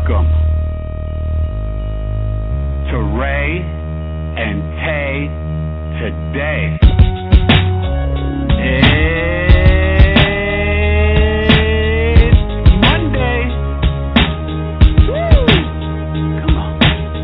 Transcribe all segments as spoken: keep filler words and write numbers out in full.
welcome to Ray and Tay Today. It's Monday. Woo! Come on.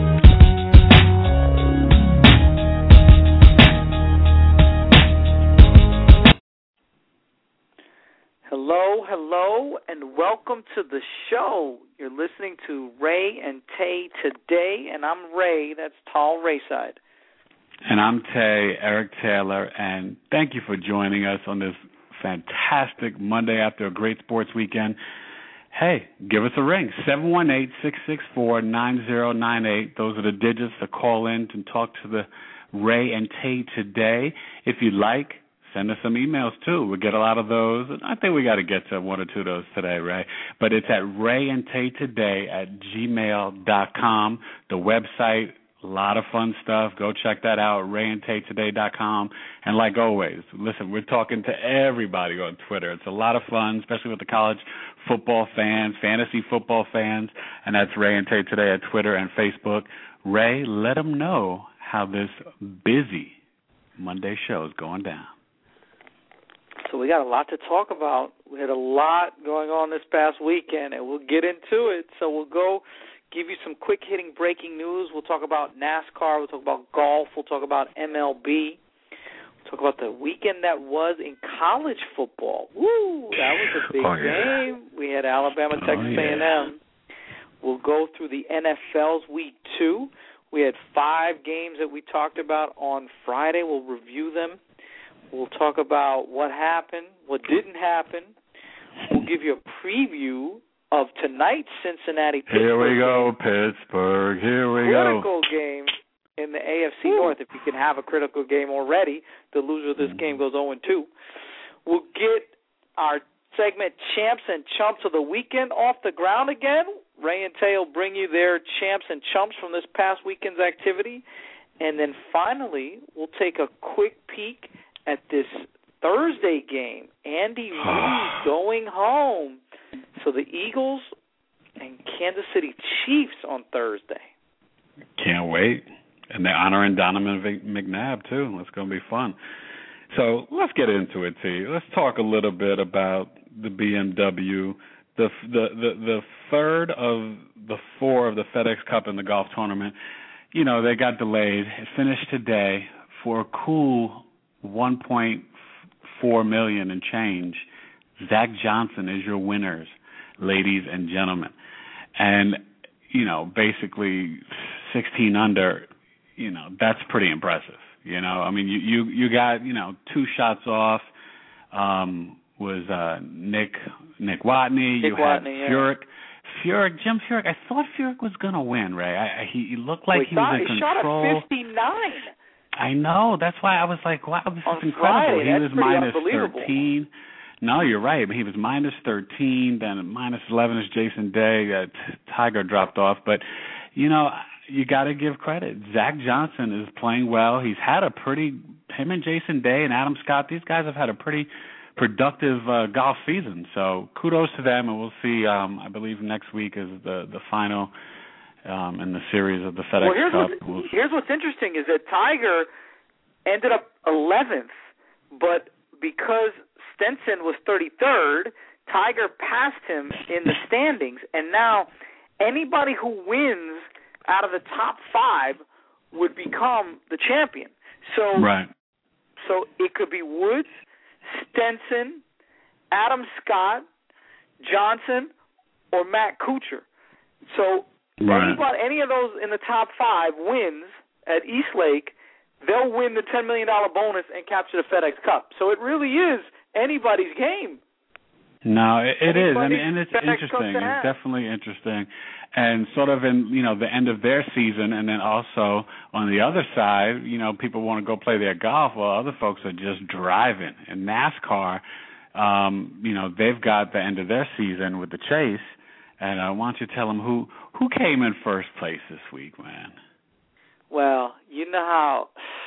Hello, hello, and welcome to the show. You're listening to Ray and Tay Today, and I'm Ray, that's Tall Rayside. And I'm Tay, Eric Taylor, and thank you for joining us on this fantastic Monday after a great sports weekend. Hey, give us a ring, seven one eight, six six four, nine zero nine eight. Those are the digits to call in to talk to the Ray and Tay Today. If you'd like, send us some emails, too. We get a lot of those. I think we got to get to one or two of those today, Ray. But it's at Ray and Tay Today at gmail dot com. The website, a lot of fun stuff. Go check that out, ray and tay today dot com. And like always, listen, we're talking to everybody on Twitter. It's a lot of fun, especially with the college football fans, fantasy football fans. And that's Ray and Tay Today at Twitter and Facebook. Ray, let them know how this busy Monday show is going down. So we got a lot to talk about. We had a lot going on this past weekend, and we'll get into it. So we'll go give you some quick-hitting breaking news. We'll talk about NASCAR. We'll talk about golf. We'll talk about M L B. We'll talk about the weekend that was in college football. Woo! That was a big oh, yeah. game. We had Alabama, Texas oh, yeah. A and M. We'll go through the N F L's week two. We had five games that we talked about on Friday. We'll review them. We'll talk about what happened, what didn't happen. We'll give you a preview of tonight's Cincinnati-Pittsburgh Here we go, game. Pittsburgh. Here we critical go. Critical game in the A F C North. If you can have a critical game already, the loser of this game goes oh and two. We'll get our segment Champs and Chumps of the Weekend off the ground again. Ray and Tay will bring you their Champs and Chumps from this past weekend's activity. And then finally, we'll take a quick peek at this Thursday game. Andy Reid going home. So the Eagles and Kansas City Chiefs on Thursday. Can't wait. And they're honoring Donovan McNabb, too. It's going to be fun. So let's get into it, T. Let's talk a little bit about the B M W. The, the, the, the third of the four of the FedEx Cup in the golf tournament, you know, they got delayed. It finished today for a cool one point four million dollars and change. Zach Johnson is your winners, ladies and gentlemen. And, you know, basically sixteen under, you know, that's pretty impressive. You know, I mean, you, you, you got, you know, two shots off, um, was uh, Nick Nick Watney. Nick you had Watney, Furyk. Yeah. Furyk, Jim Furyk, I thought Furyk was going to win, Ray. I, I, he, he looked like well, he was in he control. He shot a fifty-nine. I know. That's why I was like, wow, this On is incredible. Friday, he was minus unbelievable. thirteen. No, you're right. But he was minus thirteen. Then minus eleven is Jason Day. Uh, Tiger dropped off. But, you know, you got to give credit. Zach Johnson is playing well. He's had a pretty, him and Jason Day and Adam Scott, these guys have had a pretty productive uh, golf season. So kudos to them. And we'll see, um, I believe next week is the, the final Um, in the series of the FedEx well, here's Cup. What's, we'll here's what's interesting is that Tiger ended up eleventh, but because Stenson was thirty-third, Tiger passed him in the standings, and now anybody who wins out of the top five would become the champion. So, right. So it could be Woods, Stenson, Adam Scott, Johnson, or Matt Kuchar. So Right. Anybody, any of those in the top five wins at Eastlake, they'll win the ten million dollars bonus and capture the FedEx Cup. So it really is anybody's game. No, it, it is, and, and it's FedEx interesting. It's definitely interesting. And sort of in, you know, the end of their season, and then also on the other side, you know, people want to go play their golf while other folks are just driving. And NASCAR, um, you know, they've got the end of their season with the chase. And I want you to tell them who, who came in first place this week, man. Well, you know how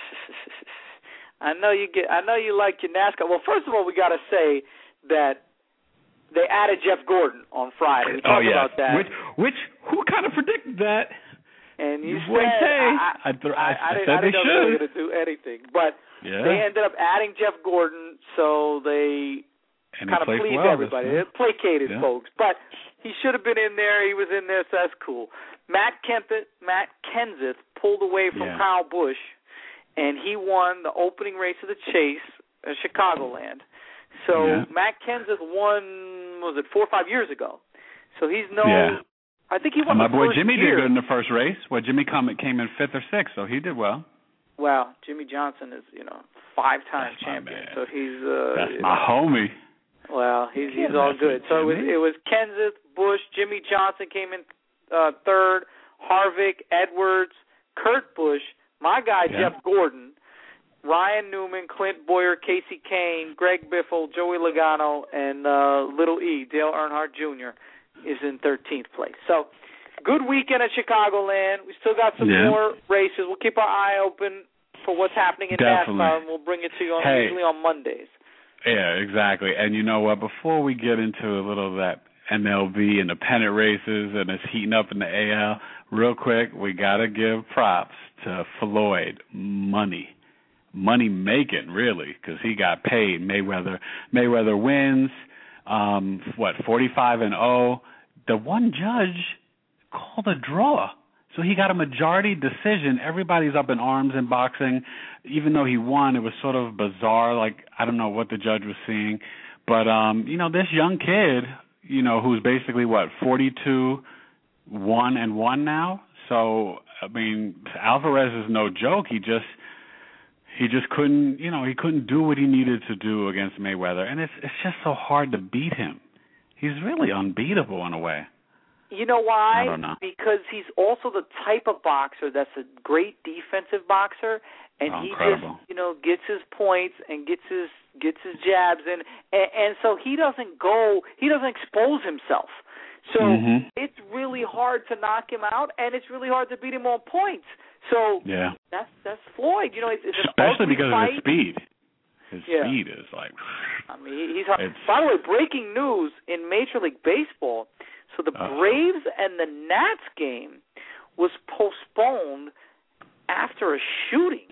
I know you get. I know you like your NASCAR. Well, first of all, we got to say that they added Jeff Gordon on Friday. We talked oh, yeah. about that. Which, which, who kind of predicted that? And you Your boy said Tay. I, I, th- I, I, I, I didn't, said I didn't they know should. they were going to do anything, but yeah. they ended up adding Jeff Gordon, so they and kind of pleased well everybody. They placated yeah. folks, but he should have been in there. He was in there, so that's cool. Matt Kenseth, Matt Kenseth pulled away from yeah. Kyle Busch, and he won the opening race of the Chase in Chicagoland. So yeah. Matt Kenseth won, was it four or five years ago? So he's no. Yeah. I think he won. And my the boy first Jimmy year. did good in the first race. Well, Jimmy come, came in fifth or sixth, so he did well. Well, Jimmy Johnson is, you know, five-time That's champion, so he's. Uh, That's my know, homie. Well, he's he's all good. So it was it was Kenseth, Busch, Jimmy Johnson came in uh, third, Harvick, Edwards, Kurt Busch, my guy yeah. Jeff Gordon, Ryan Newman, Clint Boyer, Casey Kane, Greg Biffle, Joey Logano, and uh, Little E, Dale Earnhardt Junior is in thirteenth place. So, good weekend at Chicagoland. We still got some yeah. more races. We'll keep our eye open for what's happening in Definitely. NASCAR, and we'll bring it to you on, hey, usually on Mondays. Yeah, exactly. And you know what? Before we get into a little of that M L B and the pennant races and it's heating up in the A L, real quick, we got to give props to Floyd. Money. Money making, really, because he got paid. Mayweather Mayweather wins, um, what, forty-five and oh. The one judge called a draw. So he got a majority decision. Everybody's up in arms in boxing. Even though he won, it was sort of bizarre. Like, I don't know what the judge was seeing. But, um, you know, this young kid, you know, who's basically, what, forty-two, one and one now? So, I mean, Alvarez is no joke. He just... He just couldn't, you know, he couldn't do what he needed to do against Mayweather, and it's it's just so hard to beat him. He's really unbeatable in a way. You know why? I don't know. Because he's also the type of boxer that's a great defensive boxer, and oh, he incredible. just, you know, gets his points and gets his gets his jabs in, and, and so he doesn't go, he doesn't expose himself. So mm-hmm. it's really hard to knock him out, and it's really hard to beat him on points. So yeah. that's that's Floyd. You know, it's, it's especially an because fight. of his speed. His yeah. speed is like. I mean, he's. Hard. By the way, breaking news in Major League Baseball. So the uh, Braves and the Nats game was postponed after a shooting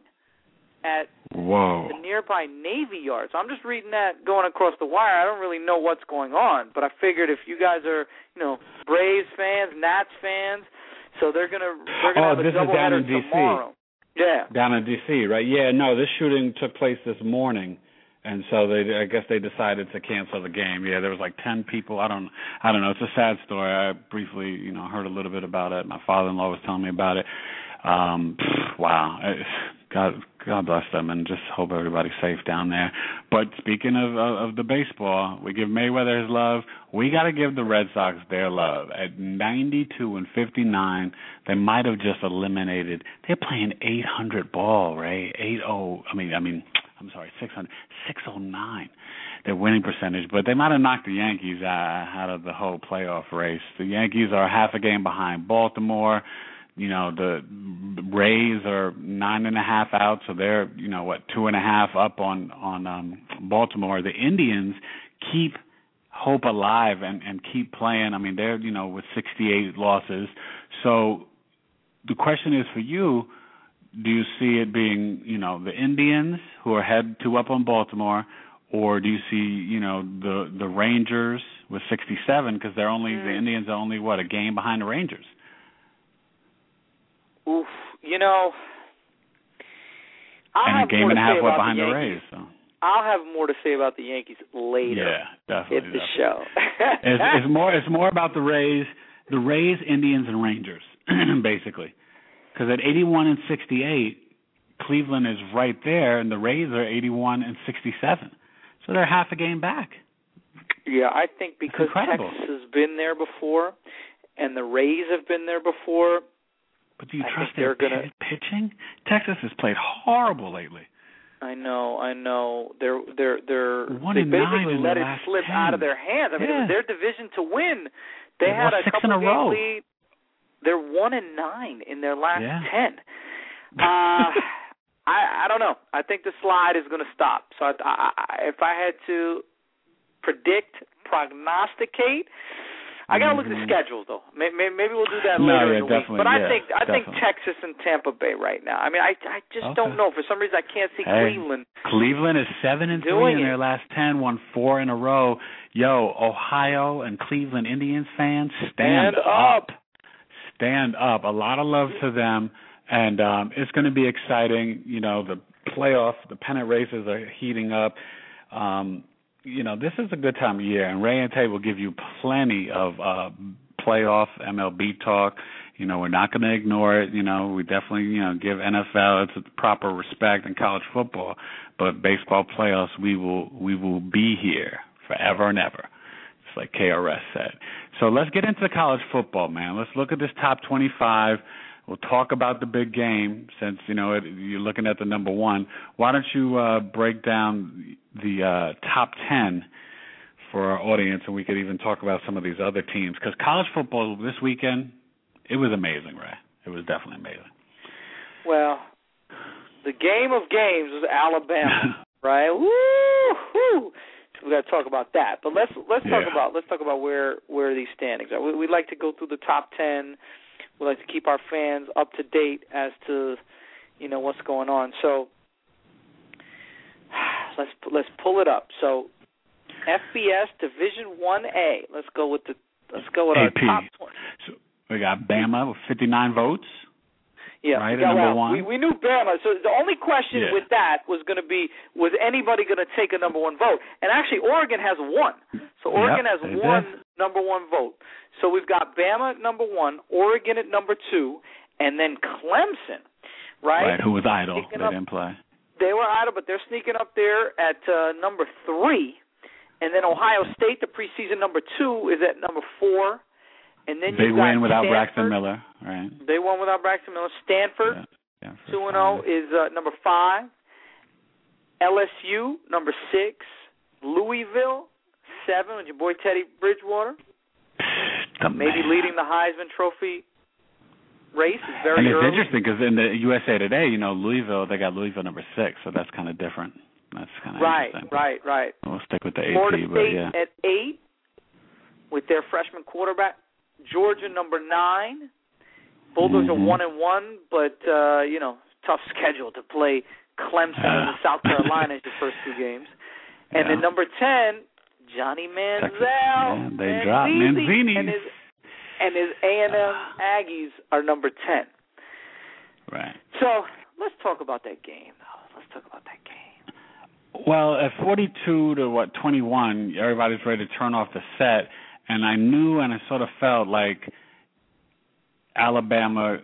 at Whoa. the nearby Navy Yard. So I'm just reading that going across the wire. I don't really know what's going on, but I figured if you guys are, you know, Braves fans, Nats fans, so they're gonna they're gonna oh, have a this is down doubleheader in D C. tomorrow. Yeah, down in D C, right? Yeah, no, this shooting took place this morning, and so they, I guess they decided to cancel the game. Yeah, there was like ten people. I don't, I don't know. It's a sad story. I briefly, you know, heard a little bit about it. My father-in-law was telling me about it. Um, wow, God, God bless them, and just hope everybody's safe down there. But speaking of of, of the baseball, we give Mayweather his love. We got to give the Red Sox their love. At ninety-two and fifty-nine, they might have just eliminated. They're playing eight hundred ball, right? eight oh. I mean, I mean, I'm sorry, six hundred, six oh nine. Their winning percentage, but they might have knocked the Yankees uh, out of the whole playoff race. The Yankees are half a game behind Baltimore. You know, the Rays are nine and a half out, so they're, you know, what, two and a half up on, on um, Baltimore. The Indians keep hope alive and, and keep playing. I mean, they're, you know, with sixty-eight losses. So the question is for you, do you see it being, you know, the Indians who are head two up on Baltimore, or do you see, you know, the the Rangers with sixty-seven, because they're only, mm. the Indians are only, what, a game behind the Rangers? Oof, you know, I'll and have a game more and a half to say what about behind the, the Yankees. Rays. So. I'll have more to say about the Yankees later. Yeah, definitely. In the definitely. show. it's, it's more. It's more about the Rays, the Rays, Indians, and Rangers, basically. Because at eighty-one and sixty-eight, Cleveland is right there, and the Rays are eighty-one and sixty-seven. So they're half a game back. Yeah, I think because Texas has been there before, and the Rays have been there before. But do you I trust their their gonna... pitching? Texas has played horrible lately. I know, I know. They're they're they're One they and basically nine let in it the last slip ten. out of their hands. I mean, yeah. it was their division to win. They, they had a six couple in a game row. lead. They're one and nine in their last yeah. ten. Uh, I I don't know. I think the slide is going to stop. So I, I, I, if I had to predict, prognosticate, I gotta look at the schedules though. Maybe, maybe we'll do that no, later yeah, in the week. But I yeah, think I definitely. think Texas and Tampa Bay right now. I mean, I I just okay. don't know. For some reason, I can't see hey, Cleveland. Cleveland is seven and three in their last ten, won four in a row. Yo, Ohio and Cleveland Indians fans, stand, stand up. up. Stand up. A lot of love to them, and um, it's going to be exciting. You know, the playoff, the pennant races are heating up. Um, you know, this is a good time of year, and Ray and Tay will give you plenty of uh, playoff M L B talk. You know, we're not going to ignore it. You know, we definitely, you know, give N F L its proper respect in college football, but baseball playoffs, we will we will be here forever and ever. It's like K R S said. So let's get into college football, man. Let's look at this top twenty-five. We'll talk about the big game since, you know, it, you're looking at the number one. Why don't you uh, break down the uh, top ten for our audience, and we could even talk about some of these other teams. Because college football this weekend, it was amazing, Ray. It was definitely amazing. Well, the game of games was Alabama, right? Woo-hoo! We got to talk about that, but let's let's yeah. talk about let's talk about where where these standings are. We, we'd like to go through the top ten. We like to keep our fans up to date as to, you know, what's going on. So let's let's pull it up. So F B S Division One A. Let's go with the let's go with A P. our top twenty. So we got Bama with fifty-nine votes. Yeah, right, yeah, number well, one. We, we knew Bama, so the only question yeah. with that was going to be, was anybody going to take a number one vote? And actually, Oregon has one. So Oregon yep, has one did. number one vote. So we've got Bama at number one, Oregon at number two, and then Clemson, right? Right, who was idle. Sneaking They up, didn't play. They were idle, but they're sneaking up there at uh, number three. And then Ohio State, the preseason number two, is at number four. And then Big you got win without Stanford. Braxton Miller, right? They won without Braxton Miller. Stanford, two and zero is uh, number five. L S U number six. Louisville seven with your boy Teddy Bridgewater. The Maybe man. leading the Heisman Trophy race is very and it's early. interesting because in the U S A Today, you know, Louisville, they got Louisville number six, so that's kind of different. That's kind of right, interesting. right, right. We'll stick with the Florida A P, State but yeah. at eight with their freshman quarterback. Georgia number nine. Bulldogs mm-hmm. are one and one, but uh, you know, tough schedule to play Clemson uh. and South Carolina as your first two games. And yeah. then number ten, Johnny Manziel. Yeah, they dropped Manzini. And his and his A and M Aggies are number ten. Right. So let's talk about that game. Let's talk about that game. Well, at forty-two to what twenty-one, everybody's ready to turn off the set. And I knew and I sort of felt like Alabama,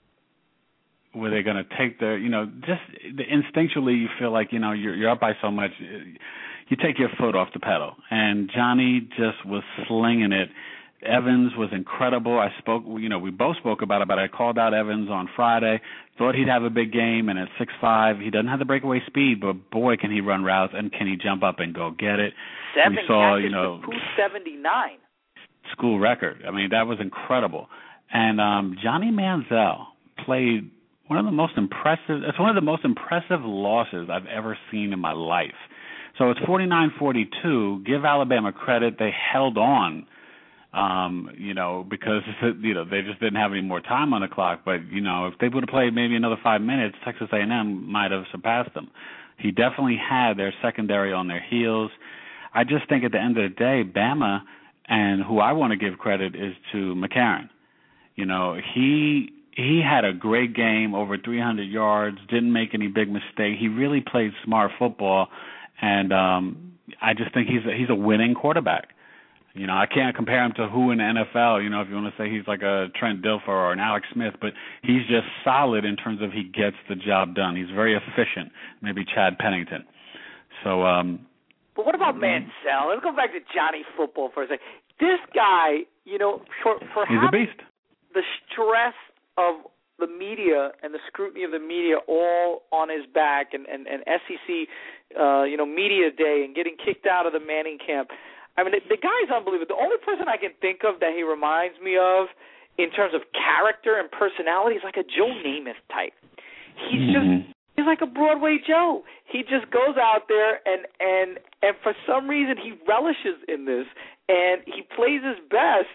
were they going to take the, you know, just the, instinctually you feel like, you know, you're, you're up by so much, you take your foot off the pedal. And Johnny just was slinging it. Evans was incredible. I spoke, you know, we both spoke about it, but I called out Evans on Friday. Thought he'd have a big game, and at six five, he doesn't have the breakaway speed, but boy, can he run routes and can he jump up and go get it. Seven we saw, catches you know, for two seventy-nine. School record. I mean, that was incredible. And um, Johnny Manziel played one of the most impressive. It's one of the most impressive losses I've ever seen in my life. So it's forty-nine forty-two. Give Alabama credit; they held on. Um, you know, because you know they just didn't have any more time on the clock. But you know, if they would have played maybe another five minutes, Texas A and M might have surpassed them. He definitely had their secondary on their heels. I just think at the end of the day, Bama, and who I want to give credit is to McCarron. You know, he he had a great game, over three hundred yards, didn't make any big mistake. He really played smart football, and um, I just think he's a, he's a winning quarterback. You know, I can't compare him to who in the N F L, you know, if you want to say he's like a Trent Dilfer or an Alex Smith, but he's just solid in terms of he gets the job done. He's very efficient, maybe Chad Pennington. So, um, but what about Manziel? Let's go back to Johnny football for a second. This guy, you know, for, for he's a having beast. The stress of the media and the scrutiny of the media all on his back, and, and, and S E C, uh, you know, media day, and getting kicked out of the Manning camp. I mean, the, the guy's unbelievable. The only person I can think of that he reminds me of in terms of character and personality is like a Joe Namath type. He's mm-hmm. just he's like a Broadway Joe. He just goes out there and, and, and for some reason he relishes in this, and he plays his best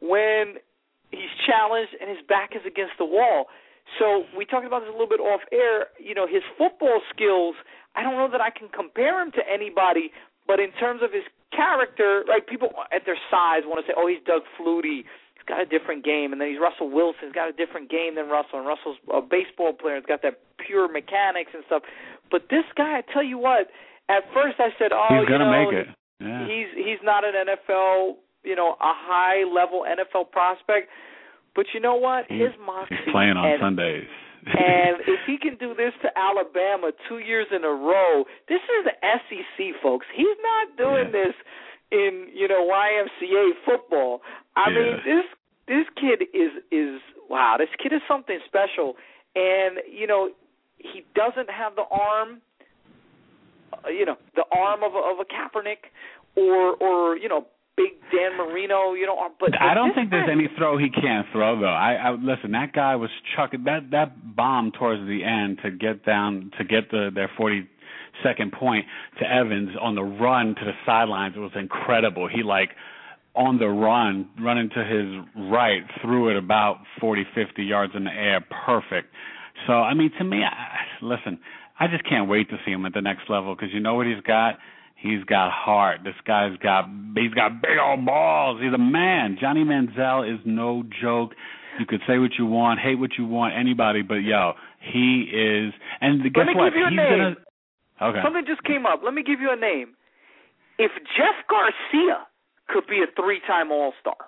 when he's challenged and his back is against the wall. So we talked about this a little bit off air. You know, his football skills, I don't know that I can compare him to anybody, but in terms of his character, like people at their size want to say, oh, he's Doug Flutie. He's got a different game. And then he's Russell Wilson. He's got a different game than Russell. And Russell's a baseball player. He's got that pure mechanics and stuff. But this guy, I tell you what, at first I said, oh, he's going to you know, make it. Yeah. He's, he's not an N F L, you know, a high-level N F L prospect. But you know what? His moxie. He's playing on and, Sundays. and if he can do this to Alabama two years in a row, this is the S E C, folks. He's not doing yeah. this in, you know, Y M C A football. I yeah. mean, this this kid is is wow. This kid is something special, and you know, he doesn't have the arm, uh, you know, the arm of a, of a Kaepernick or or you know. Big Dan Marino, you know, but I don't think there's any throw he can't throw though. I, I listen, that guy was chucking that that bomb towards the end to get down to get the their forty-second point to Evans on the run to the sidelines. It was incredible. He like on the run, running to his right, threw it about forty, fifty yards in the air, perfect. So I mean, to me, I, listen, I just can't wait to see him at the next level because you know what he's got. He's got heart. This guy's got he's got big old balls. He's a man. Johnny Manziel is no joke. You could say what you want, hate what you want, anybody, but yo, he is. And guess Let me what? give you a he's name. Gonna, okay. Something just came up. Let me give you a name. If Jeff Garcia could be a three-time All-Star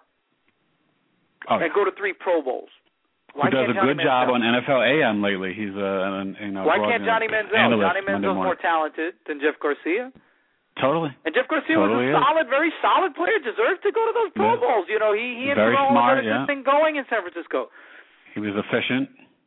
okay. and go to three Pro Bowls, why who does can't a Johnny good Manziel? job on N F L A M lately? He's a you know. Why can't Johnny Manziel? Analyst, Johnny Manziel's more talented than Jeff Garcia. Totally. And Jeff Garcia totally was a is. solid, very solid player. Deserved to go to those Pro yeah. Bowls. You know, he he and very Terrell smart, had yeah. this thing going in San Francisco. He was efficient.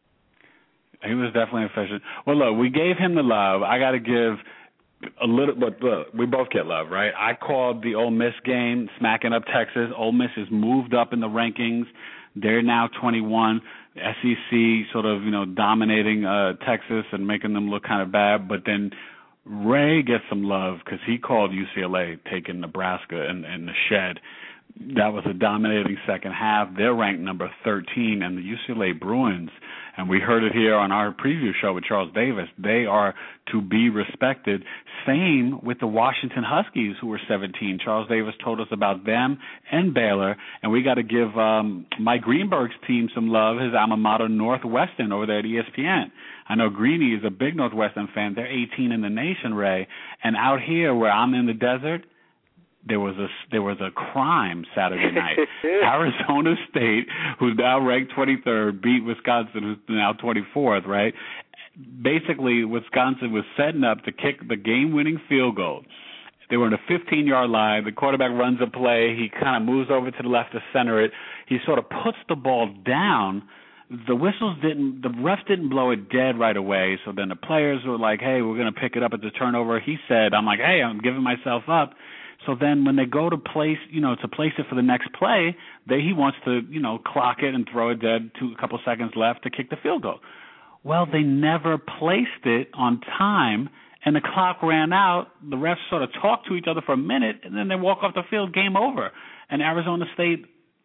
He was definitely efficient. Well, look, we gave him the love. I got to give a little, but look, we both get love, right? I called the Ole Miss game, smacking up Texas. Ole Miss has moved up in the rankings. They're now twenty-one. S E C sort of, you know, dominating uh, Texas and making them look kind of bad, but then Ray gets some love because he called U C L A taking Nebraska in, in the shed. That was a dominating second half. They're ranked number thirteen, and the U C L A Bruins, and we heard it here on our preview show with Charles Davis, they are to be respected. Same with the Washington Huskies, who were seventeen. Charles Davis told us about them and Baylor, and we got to give um, Mike Greenberg's team some love, his alma mater, Northwestern, over there at E S P N. I know Greeny is a big Northwestern fan. They're eighteen in the nation, Ray. And out here where I'm in the desert, there was a there was a crime Saturday night. Arizona State, who's now ranked twenty-third, beat Wisconsin, who's now twenty-fourth, right? Basically, Wisconsin was setting up to kick the game-winning field goal. They were in a fifteen-yard line. The quarterback runs a play. He kind of moves over to the left to center it. He sort of puts the ball down. The whistles didn't, the refs didn't blow it dead right away. So then the players were like, hey, we're going to pick it up at the turnover. He said, I'm like, hey, I'm giving myself up. So then when they go to place, you know, to place it for the next play, they, he wants to, you know, clock it and throw it dead, two, a couple seconds left to kick the field goal. Well, they never placed it on time, and the clock ran out. The refs sort of talked to each other for a minute, and then they walk off the field, game over. And Arizona State,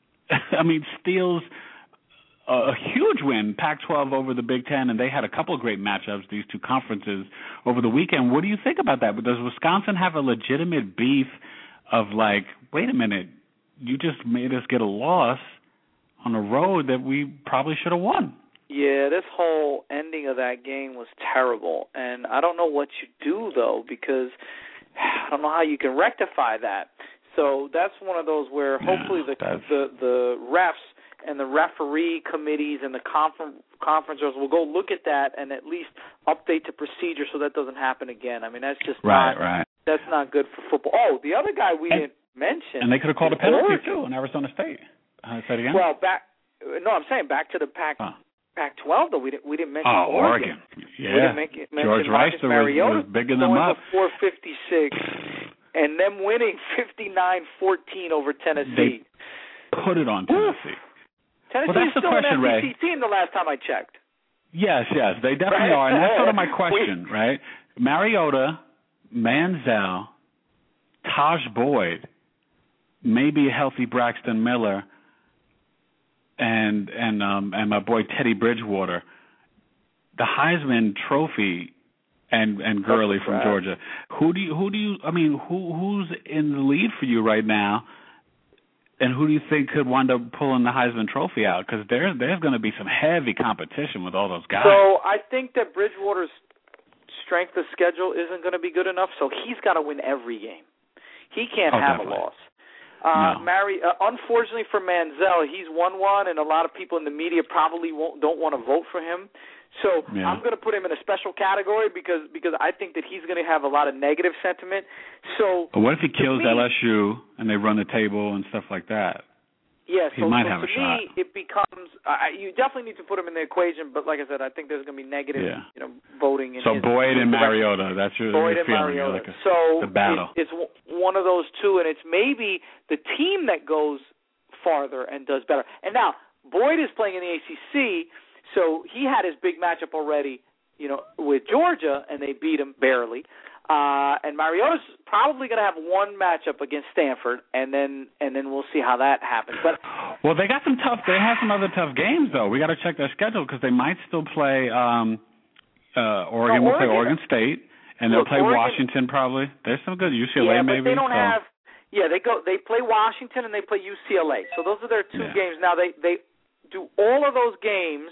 I mean, steals a huge win, Pac twelve over the Big Ten, and they had a couple of great matchups, these two conferences, over the weekend. What do you think about that? Does Wisconsin have a legitimate beef of like, wait a minute, you just made us get a loss on a road that we probably should have won? Yeah, this whole ending of that game was terrible, and I don't know what you do, though, because I don't know how you can rectify that. So that's one of those where hopefully the the, the refs and the referee committees and the confer- conferencers will go look at that and at least update the procedure so that doesn't happen again. I mean, that's just right, not right. That's not good for football. Oh, the other guy we and, didn't mention. And they could have called a penalty, Oregon. too, in Arizona State. Uh, say it again? Well, back – no, I'm saying back to the Pac – huh. Pac twelve, though, we didn't, we didn't mention oh, Oregon. Oregon. Yeah. We didn't make it, George Rice was, was bigging them up. four fifty-six, and them winning fifty-nine fourteen over Tennessee. They put it on Tennessee. Tennessee well, is still question, an M V P team the last time I checked. Yes, yes, they definitely right? are, and that's sort of my question, right? Mariota, Manziel, Taj Boyd, maybe a healthy Braxton Miller. and and um, and my boy Teddy Bridgewater, the Heisman Trophy, and and Gurley from right. Georgia. Who do you who do you I mean who who's in the lead for you right now? And who do you think could wind up pulling the Heisman Trophy out? Because there, there's going to be some heavy competition with all those guys. So I think that Bridgewater's strength of schedule isn't going to be good enough, so he's got to win every game. He can't oh, have definitely. a loss. Uh, no. Mary, uh, unfortunately for Manziel, he's won one, and a lot of people in the media probably won't, don't want to vote for him. So yeah. I'm going to put him in a special category because because I think that he's going to have a lot of negative sentiment. So but what if he kills me, L S U and they run the table and stuff like that? Yeah, he so, might so have to a me, shot. it becomes uh, you definitely need to put him in the equation. But like I said, I think there's going to be negative, yeah. you know, voting. In so his, Boyd his and Mariota, that's your, Boyd your and feeling. Mariota. Like a, so the battle. It, it's one of those two, and it's maybe the team that goes farther and does better. And now Boyd is playing in the A C C, so he had his big matchup already, you know, with Georgia, and they beat him barely. Uh, and Mariota's probably going to have one matchup against Stanford, and then and then we'll see how that happens. But well, they got some tough. They have some other tough games though. We got to check their schedule because they might still play um, uh, Oregon. No, will play Oregon, Oregon State, and they'll look, play Oregon, Washington probably. There's some good U C L A yeah, maybe. but they don't so. have. Yeah, they go. They play Washington and they play U C L A. So those are their two yeah. games. Now they they do all of those games.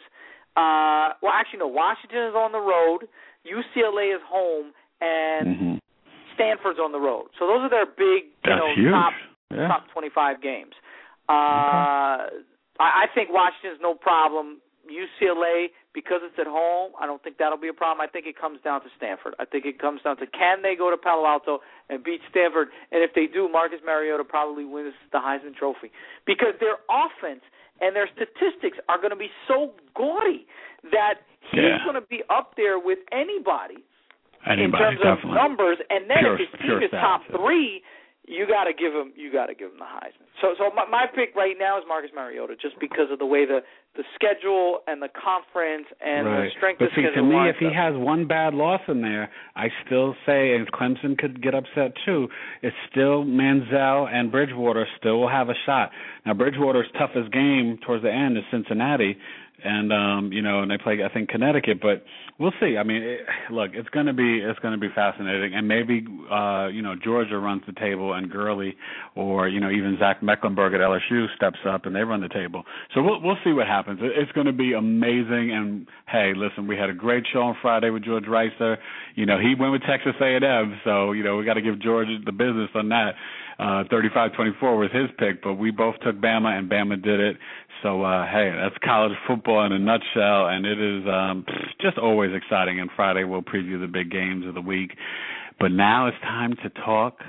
Uh, well, actually, no. Washington is on the road. U C L A is home, and mm-hmm. Stanford's on the road. So those are their big, you That's know, huge. top yeah. top twenty-five games. Uh, okay. I, I think Washington's no problem. U C L A, because it's at home, I don't think that'll be a problem. I think it comes down to Stanford. I think it comes down to can they go to Palo Alto and beat Stanford, and if they do, Marcus Mariota probably wins the Heisman Trophy because their offense and their statistics are going to be so gaudy that he's yeah. going to be up there with anybody. Anybody, in terms definitely. of numbers, and then pure, if his team is top stats, three, you got to give him you got to give him the Heisman. So, so my, my pick right now is Marcus Mariota, just because of the way the, the schedule and the conference and right. the strength but of see, schedule. to me, lines if he up. has one bad loss in there, I still say, and Clemson could get upset too. It's still Manziel and Bridgewater still will have a shot. Now, Bridgewater's toughest game towards the end is Cincinnati. And um, you know, and they play, I think, Connecticut, but we'll see. I mean, it, look, it's going to be it's going to be fascinating, and maybe uh, you know Georgia runs the table, and Gurley, or you know even Zach Mecklenburg at L S U steps up and they run the table. So we'll we'll see what happens. It, it's going to be amazing. And hey, listen, we had a great show on Friday with George Reister. You know, he went with Texas A and M, so you know we got to give George the business on that. Uh, thirty-five twenty-four was his pick, but we both took Bama, and Bama did it. So, uh, hey, that's college football in a nutshell, and it is um, just always exciting. And Friday we'll preview the big games of the week. But now it's time to talk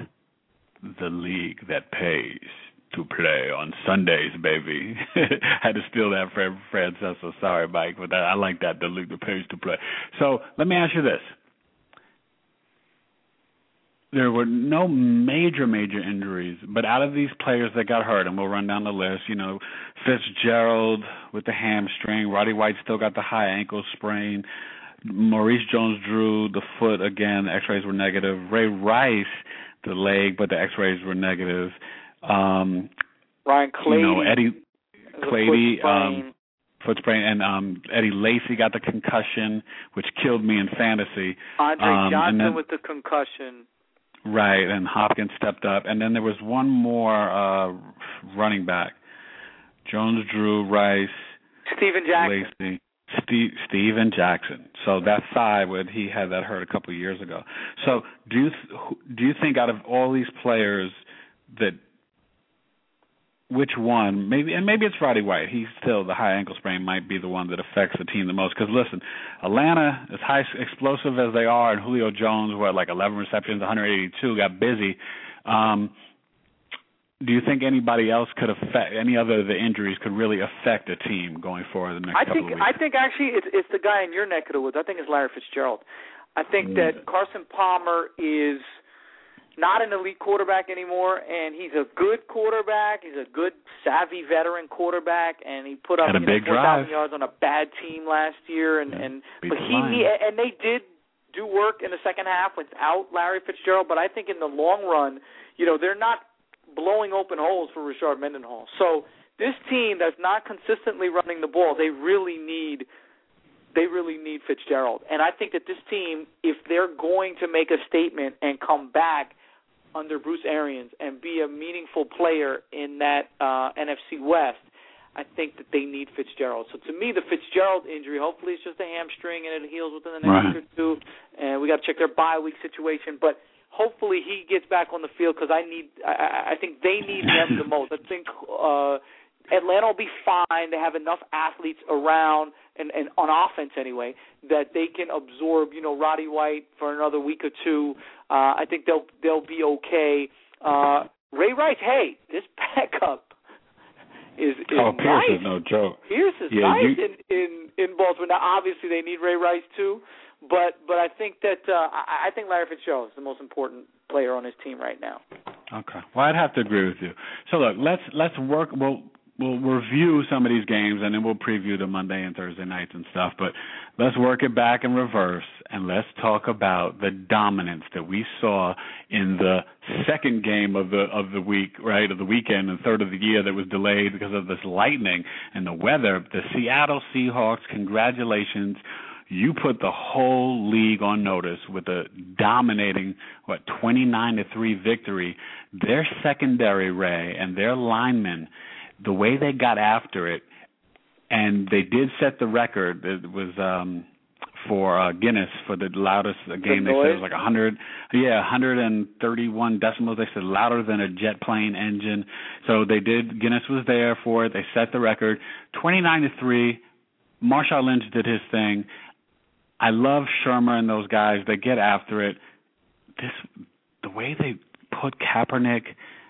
the league that pays to play on Sundays, baby. I had to steal that from Fred Cecil. Sorry, Mike, but that, I like that, the league that pays to play. So let me ask you this. There were no major, major injuries, but out of these players that got hurt, and we'll run down the list, you know, Fitzgerald with the hamstring, Roddy White still got the high ankle sprain, Maurice Jones-Drew, the foot again, the x-rays were negative, Ray Rice, the leg, but the x-rays were negative. Um, Ryan Clady. You know, Eddie Clady, um, foot sprain, and um, Eddie Lacy got the concussion, which killed me in fantasy. Andre um, Johnson then, with the concussion. Right, and Hopkins stepped up. And then there was one more uh, running back, Jones-Drew, Rice, Steven Jackson. Lacy, Steve, Steven Jackson. So that thigh, would he had that hurt a couple of years ago. So do you do you think out of all these players that which one, maybe, and maybe it's Roddy White. He's still, the high ankle sprain might be the one that affects the team the most. Because, listen, Atlanta, as high explosive as they are, and Julio Jones, what, like eleven receptions, one hundred eighty-two, got busy. Um, do you think anybody else could affect, any other of the injuries could really affect a team going forward the next I couple think, of weeks? I think, actually, it's, it's the guy in your neck of the woods. I think it's Larry Fitzgerald. I think mm. that Carson Palmer is not an elite quarterback anymore, and he's a good quarterback. He's a good, savvy veteran quarterback, and he put up Had a you know, big four thousand drive. yards on a bad team last year. And, yeah. and Beat but the he, he and they did do work in the second half without Larry Fitzgerald. But I think in the long run, you know, they're not blowing open holes for Rashard Mendenhall. So this team that's not consistently running the ball, they really need they really need Fitzgerald. And I think that this team, if they're going to make a statement and come back under Bruce Arians and be a meaningful player in that uh, N F C West, I think that they need Fitzgerald. So to me, the Fitzgerald injury, hopefully it's just a hamstring and it heals within the next right. week or two. And we got to check their bye week situation. But hopefully he gets back on the field because I need. I, I think they need him the most. I think uh, Atlanta will be fine. They have enough athletes around, and, and on offense anyway, that they can absorb, you know, Roddy White for another week or two. Uh, I think they'll they'll be okay. Uh, Ray Rice, hey, this backup is, is oh, Pierce nice. is no joke. Pierce is yeah, nice you... in, in, in Baltimore. Now, obviously, they need Ray Rice too, but but I think that uh, I, I think Larry Fitzgerald is the most important player on his team right now. Okay. Well, I'd have to agree with you. So look, let's let's work. We'll we'll review some of these games, and then we'll preview the Monday and Thursday nights and stuff. But let's work it back in reverse, and let's talk about the dominance that we saw in the second game of the of the week, right, of the weekend, and third of the year that was delayed because of this lightning and the weather. The Seattle Seahawks, congratulations. You put the whole league on notice with a dominating, what, twenty-nine to three victory. Their secondary, Ray, and their linemen, the way they got after it, and they did set the record. It was um, for uh, Guinness for the loudest game. The they said it was like one hundred, yeah, one hundred thirty-one decimals. They said louder than a jet plane engine. So they did. Guinness was there for it. They set the record, twenty-nine to three. Marshawn Lynch did his thing. I love Shermer and those guys. They get after it. This, the way they put Kaepernick,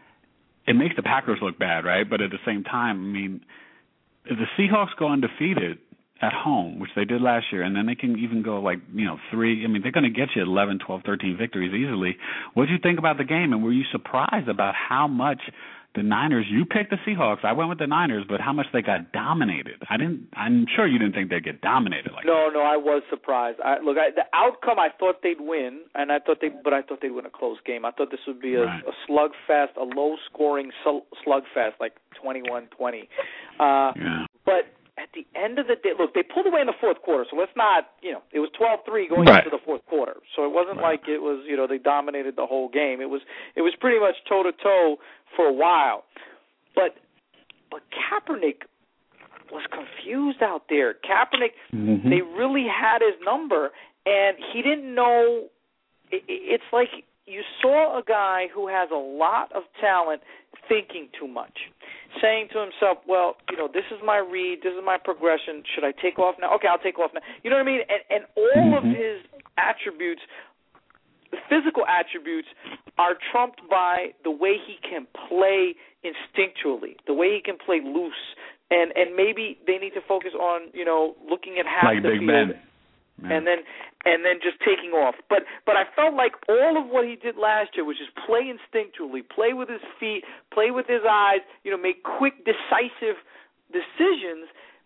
it makes the Packers look bad, right? But at the same time, I mean, if the Seahawks go undefeated at home, which they did last year, and then they can even go like, you know, three, I mean, they're going to get you eleven, twelve, thirteen victories easily. What did you think about the game, and were you surprised about how much the Niners, you picked the Seahawks, I went with the Niners, but how much they got dominated? I didn't, I'm sure you didn't think they'd get dominated like no, that. No, no, I was surprised. I, look, I, the outcome, I thought they'd win, and I thought they, but I thought they'd win a close game. I thought this would be a, right. a slugfest, a low-scoring slugfest, like twenty-one twenty. Uh, yeah. But at the end of the day, look, they pulled away in the fourth quarter, so let's not, you know, it was twelve three going right. into the fourth quarter. So it wasn't right. like it was, you know, they dominated the whole game. It was, it was pretty much toe-to-toe for a while. But but Kaepernick was confused out there. Kaepernick, mm-hmm. they really had his number, and he didn't know. It, it's like you saw a guy who has a lot of talent thinking too much, saying to himself, well, you know, this is my read, this is my progression. Should I take off now? Okay, I'll take off now. You know what I mean? And, and all mm-hmm. of his attributes, the physical attributes, are trumped by the way he can play instinctually, the way he can play loose, and and maybe they need to focus on, you know, looking at half like the Big field, Ben. Yeah. and then and then just taking off. But but I felt like all of what he did last year was just play instinctually, play with his feet, play with his eyes, you know, make quick, decisive decisions.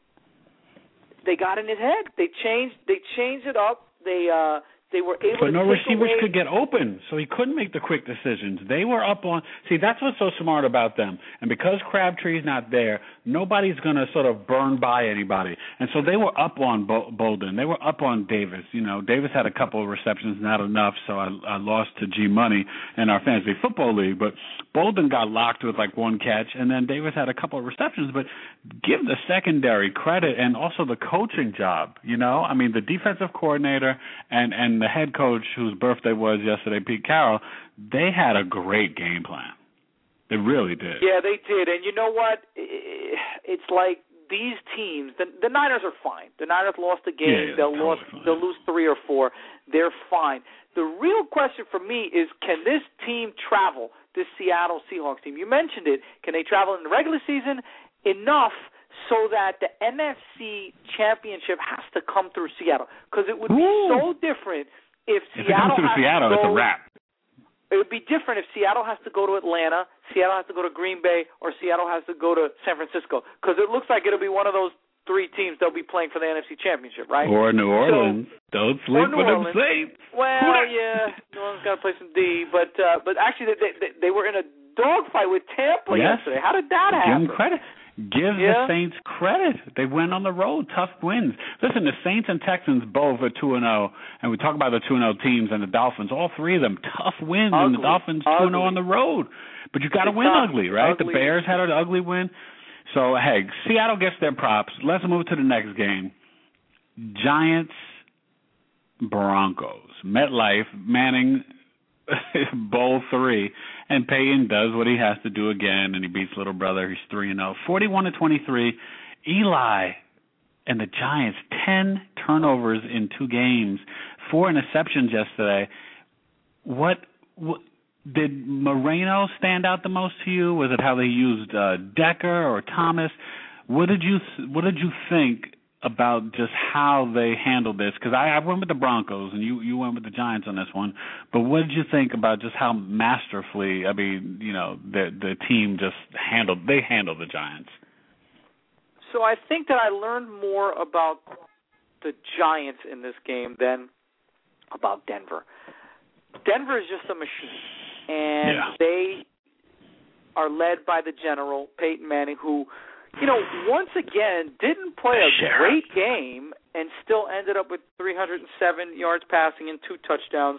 They got in his head. They changed. They changed it up. They. Uh, They were able but to no take receivers away. could get open, so he couldn't make the quick decisions. They were up on – see, that's what's so smart about them. And because Crabtree's not there, nobody's going to sort of burn by anybody. And so they were up on Bo- Bolden. They were up on Davis. You know, Davis had a couple of receptions, not enough, so I, I lost to G Money in our fantasy football league. But Bolden got locked with like one catch, and then Davis had a couple of receptions. But give the secondary credit and also the coaching job, you know? I mean, the defensive coordinator and, and the head coach whose birthday was yesterday, Pete Carroll, they had a great game plan. They really did. Yeah, they did. And you know what? It's like these teams, the, the Niners are fine. The Niners lost a game. Yeah, yeah, they'll, totally lost, they'll lose three or four. They're fine. The real question for me is, can this team travel, this Seattle Seahawks team? You mentioned it. Can they travel in the regular season enough so that the N F C Championship has to come through Seattle? Because it would be Ooh. so different if If Seattle it comes through has Seattle, to go, it's a wrap. It would be different if Seattle has to go to Atlanta, Seattle has to go to Green Bay, or Seattle has to go to San Francisco. Because it looks like it'll be one of those three teams they'll be playing for the N F C Championship, right? Or New Orleans. So, Don't sleep New with Orleans. them Saints. Well, yeah, New Orleans got to play some D. But uh, but actually, they, they they were in a dogfight with Tampa yes. yesterday. How did that happen? Give them credit. Give yeah. the Saints credit. They went on the road, tough wins. Listen, the Saints and Texans both are two and oh, and we talk about the two and oh teams and the Dolphins. All three of them tough wins, ugly, and the Dolphins two and oh on the road. But you got to win tough, ugly, right? Ugly. The Bears had an ugly win. So hey, Seattle gets their props. Let's move to the next game. Giants, Broncos, MetLife, Manning. Bowl three, and Peyton does what he has to do again, and he beats little brother. He's three and zero, forty-one to twenty-three. Eli and the Giants, ten turnovers in two games, four interceptions yesterday. What, what did Moreno stand out the most to you? Was it how they used uh, Decker or Thomas? What did you What did you think about just how they handled this? Because I, I went with the Broncos, and you, you went with the Giants on this one. But what did you think about just how masterfully, I mean, you know, the the team just handled, they handled the Giants? So I think that I learned more about the Giants in this game than about Denver. Denver is just a machine, and yeah. they are led by the general, Peyton Manning, who, you know, once again, didn't play a Sheriff. great game and still ended up with three hundred seven yards passing and two touchdowns.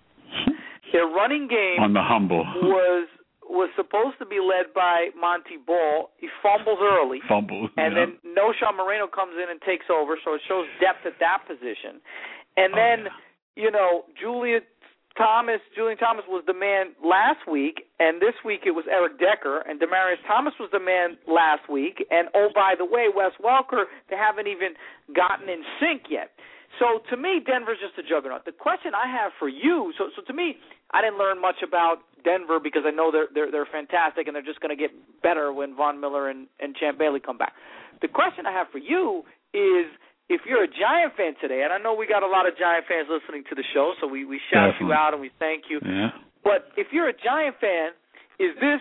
Their running game on the humble was was supposed to be led by Monty Ball. He fumbles early. Fumbles. And yeah. then Noshawn Moreno comes in and takes over, so it shows depth at that position. And oh, then, yeah. you know, Julia Thomas, Julian Thomas was the man last week, and this week it was Eric Decker, and Demaryius Thomas was the man last week. And, oh, by the way, Wes Welker, they haven't even gotten in sync yet. So, to me, Denver's just a juggernaut. The question I have for you, so so to me, I didn't learn much about Denver because I know they're they're, they're fantastic and they're just going to get better when Von Miller and, and Champ Bailey come back. The question I have for you is, if you're a Giant fan today, and I know we got a lot of Giant fans listening to the show, so we, we shout Definitely. you out and we thank you. Yeah. But if you're a Giant fan, is this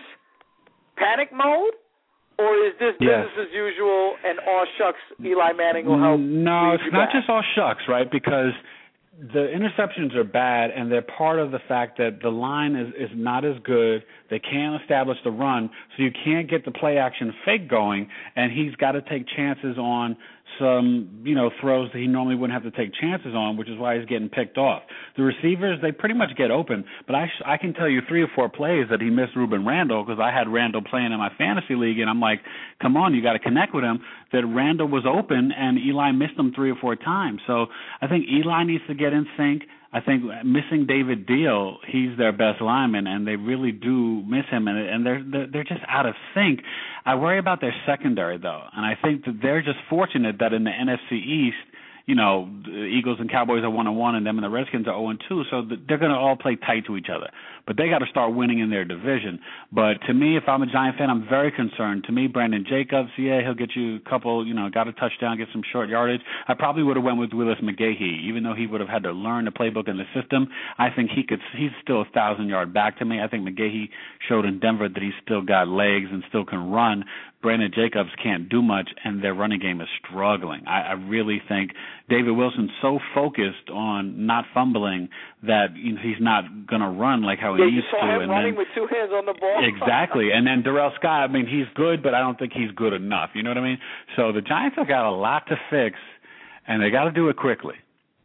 panic mode? Or is this yes. business as usual and aw shucks, Eli Manning will help? No, it's not back? just all shucks, right? Because the interceptions are bad, and they're part of the fact that the line is, is not as good. They can't establish the run, so you can't get the play action fake going, and he's got to take chances on some, you know, throws that he normally wouldn't have to take chances on, which is why he's getting picked off. The receivers, they pretty much get open, but I, I can tell you three or four plays that he missed Ruben Randall, because I had Randall playing in my fantasy league, and I'm like, come on, you got to connect with him, that Randall was open, and Eli missed him three or four times. So I think Eli needs to get in sync. I think missing David Deal, he's their best lineman, and they really do miss him, and, and they're, they're they're just out of sync. I worry about their secondary, though, and I think that they're just fortunate that in the N F C East, you know, the Eagles and Cowboys are one and one, and them and the Redskins are zero and two, so they're going to all play tight to each other. But they got to start winning in their division. But to me, if I'm a Giant fan, I'm very concerned. To me, Brandon Jacobs, yeah, he'll get you a couple, you know, got a touchdown, get some short yardage. I probably would have went with Willis McGahee, even though he would have had to learn the playbook and the system. I think he could. He's still a thousand-yard back to me. I think McGahee showed in Denver that he's still got legs and still can run. Brandon Jacobs can't do much, and their running game is struggling. I, I really think David Wilson's so focused on not fumbling that, you know, he's not going to run like how yeah, he used you saw to. him and running then, with two hands on the ball. Exactly. And then Darrell Scott, I mean, he's good, but I don't think he's good enough. You know what I mean? So the Giants have got a lot to fix, and they got to do it quickly.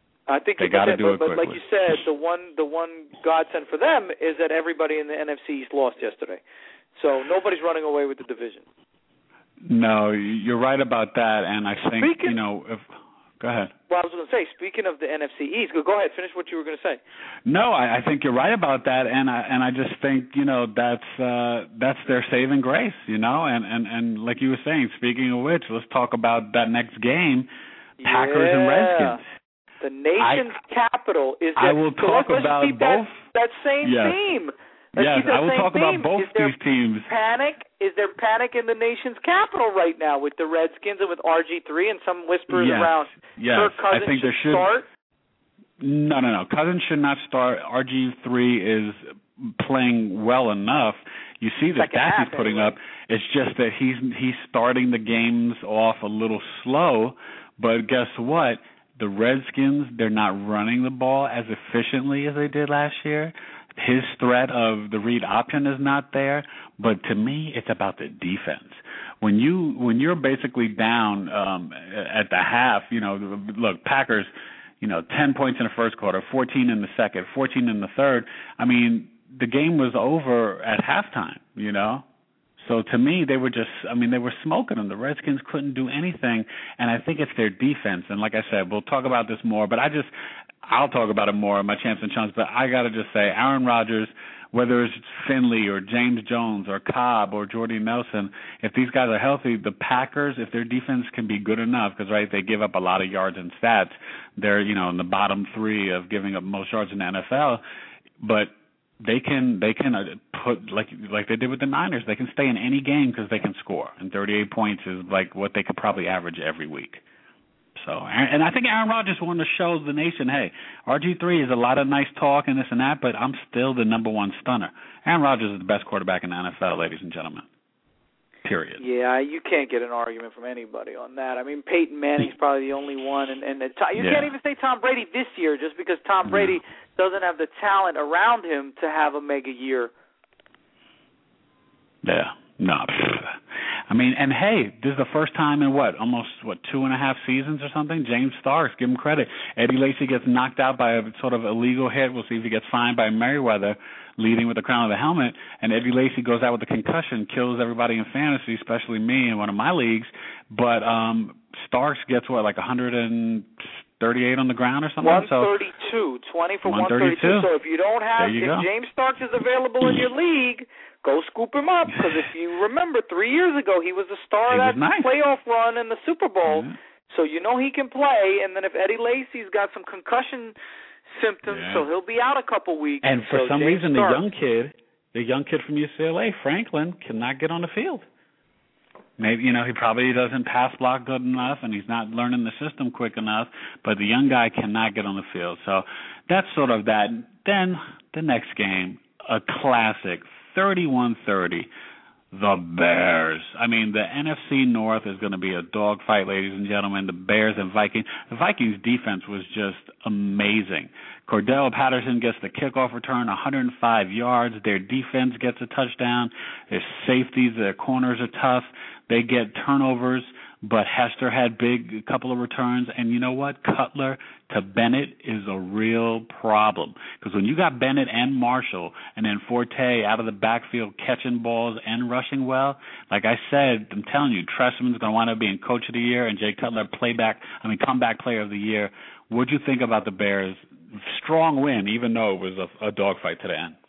I think they got to do but, it but quickly. Like you said, the one the one godsend for them is that everybody in the N F C East lost yesterday. So nobody's running away with the division. No, you're right about that, and I think, Speaking, you know, if, go ahead. Well, I was going to say, speaking of the N F C East, go, go ahead, finish what you were going to say. No, I, I think you're right about that, and I and I just think, you know, that's uh, that's their saving grace, you know, and, and, and like you were saying, speaking of which, let's talk about that next game, Packers yeah. and Redskins. The nation's I, capital is. I will so talk let's, about let's keep both. That, that same yes. theme. Let's yes, keep that I will same talk theme. about both is there these teams. Panic? Is there panic in the nation's capital right now with the Redskins and with R G three and some whispers yes. around yes. Kirk Cousins I think should, there should start? No, no, no. Cousins should not start. R G three is playing well enough. You see the Second stats half, he's putting anyway. up. It's just that he's he's starting the games off a little slow. But guess what? The Redskins, they're not running the ball as efficiently as they did last year. his threat of the read option is not there. But to me, it's about the defense. When you when you're basically down um, at the half, you know, look, Packers, you know, ten points in the first quarter, fourteen in the second, fourteen in the third. I mean, the game was over at halftime, you know. So to me, they were just, I mean, they were smoking them. The Redskins couldn't do anything, and I think it's their defense. And like I said, we'll talk about this more, but I just, I'll talk about it more in my champs and chumps, but I got to just say, Aaron Rodgers, whether it's Finley or James Jones or Cobb or Jordy Nelson, if these guys are healthy, the Packers, if their defense can be good enough, because, right, they give up a lot of yards and stats. They're, you know, in the bottom three of giving up most yards in the N F L, but they can they can put, like like they did with the Niners, they can stay in any game because they can score. And thirty-eight points is like what they could probably average every week. So, and I think Aaron Rodgers wanted to show the nation, hey, R G three is a lot of nice talk and this and that, but I'm still the number one stunner. Aaron Rodgers is the best quarterback in the N F L, ladies and gentlemen. Period. Yeah, you can't get an argument from anybody on that. I mean, Peyton Manning's probably the only one, and, and you yeah. can't even say Tom Brady this year just because Tom Brady no. doesn't have the talent around him to have a mega year. Yeah, no. I mean, and hey, this is the first time in what, almost, what, two and a half seasons or something? James Starks, give him credit. Eddie Lacy gets knocked out by a sort of illegal hit. We'll see if he gets fined by Merriweather, leading with the crown of the helmet. And Eddie Lacy goes out with a concussion, kills everybody in fantasy, especially me in one of my leagues. But um, Starks gets, what, like one hundred thirty-eight on the ground or something? one thirty-two, so twenty for one thirty-two. So if you don't have, you if go. James Starks is available in your league, go scoop him up, because if you remember, three years ago he was the star of that nice. playoff run in the Super Bowl, mm-hmm. so you know he can play. And then if Eddie Lacy's got some concussion symptoms, yeah. so he'll be out a couple weeks. And for so some James reason, Starks, the young kid, the young kid from U C L A, Franklin, cannot get on the field. Maybe, you know, he probably doesn't pass block good enough, and he's not learning the system quick enough, but the young guy cannot get on the field. So that's sort of that. Then the next game, a classic, thirty-one thirty, the Bears. I mean, the N F C North is going to be a dogfight, ladies and gentlemen. The Bears and Vikings. The Vikings' defense was just amazing. Cordell Patterson gets the kickoff return, one hundred five yards. Their defense gets a touchdown. Their safeties, their corners are tough. They get turnovers, but Hester had big a couple of returns. And you know what? Cutler to Bennett is a real problem. Because when you got Bennett and Marshall and then Forte out of the backfield catching balls and rushing well, like I said, I'm telling you, Trestman's going to wind up being Coach of the Year and Jay Cutler playback, I mean, comeback player of the year. What'd you think about the Bears' strong win, even though it was a, a dogfight to the end?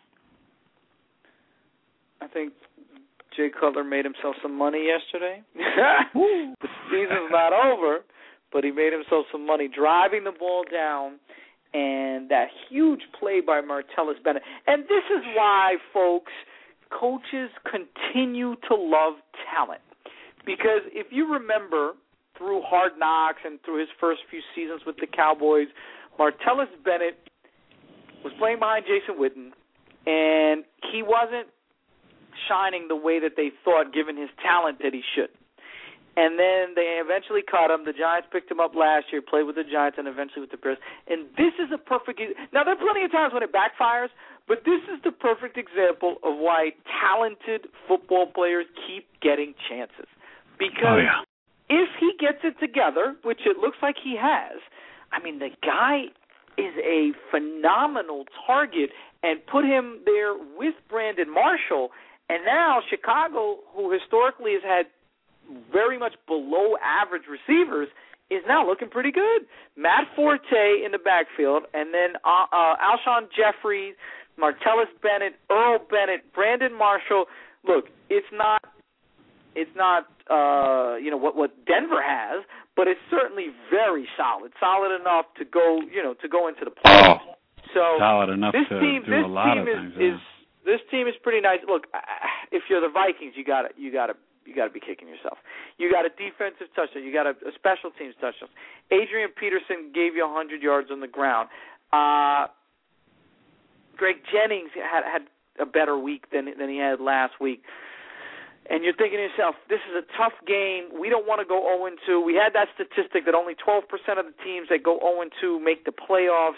I think Jay Cutler made himself some money yesterday. The season's not over, but he made himself some money driving the ball down, and that huge play by Martellus Bennett. And this is why, folks, coaches continue to love talent. Because if you remember through Hard Knocks and through his first few seasons with the Cowboys, Martellus Bennett was playing behind Jason Witten, and he wasn't shining the way that they thought, given his talent, that he should. And then they eventually cut him. The Giants picked him up last year, played with the Giants, and eventually with the Bears. And this is a perfect – now, there are plenty of times when it backfires, but this is the perfect example of why talented football players keep getting chances. Because oh, yeah. if he gets it together, which it looks like he has, I mean, the guy is a phenomenal target, and put him there with Brandon Marshall. And now Chicago, who historically has had very much below average receivers, is now looking pretty good. Matt Forte in the backfield, and then uh, uh, Alshon Jeffrey, Martellus Bennett, Earl Bennett, Brandon Marshall. Look, it's not, it's not, uh, you know, what what Denver has, but it's certainly very solid, solid enough to go, you know, to go into the playoffs. Oh, so solid enough this to team, do this a lot team of is, things. Yeah. is This team is pretty nice. Look, if you're the Vikings, you got to you got to you got to be kicking yourself. You got a defensive touchdown. You got a, a special teams touchdown. Adrian Peterson gave you one hundred yards on the ground. Uh, Greg Jennings had had a better week than than he had last week. And you're thinking to yourself, this is a tough game. We don't want to go oh and two. We had that statistic that only twelve percent of the teams that go oh and two make the playoffs.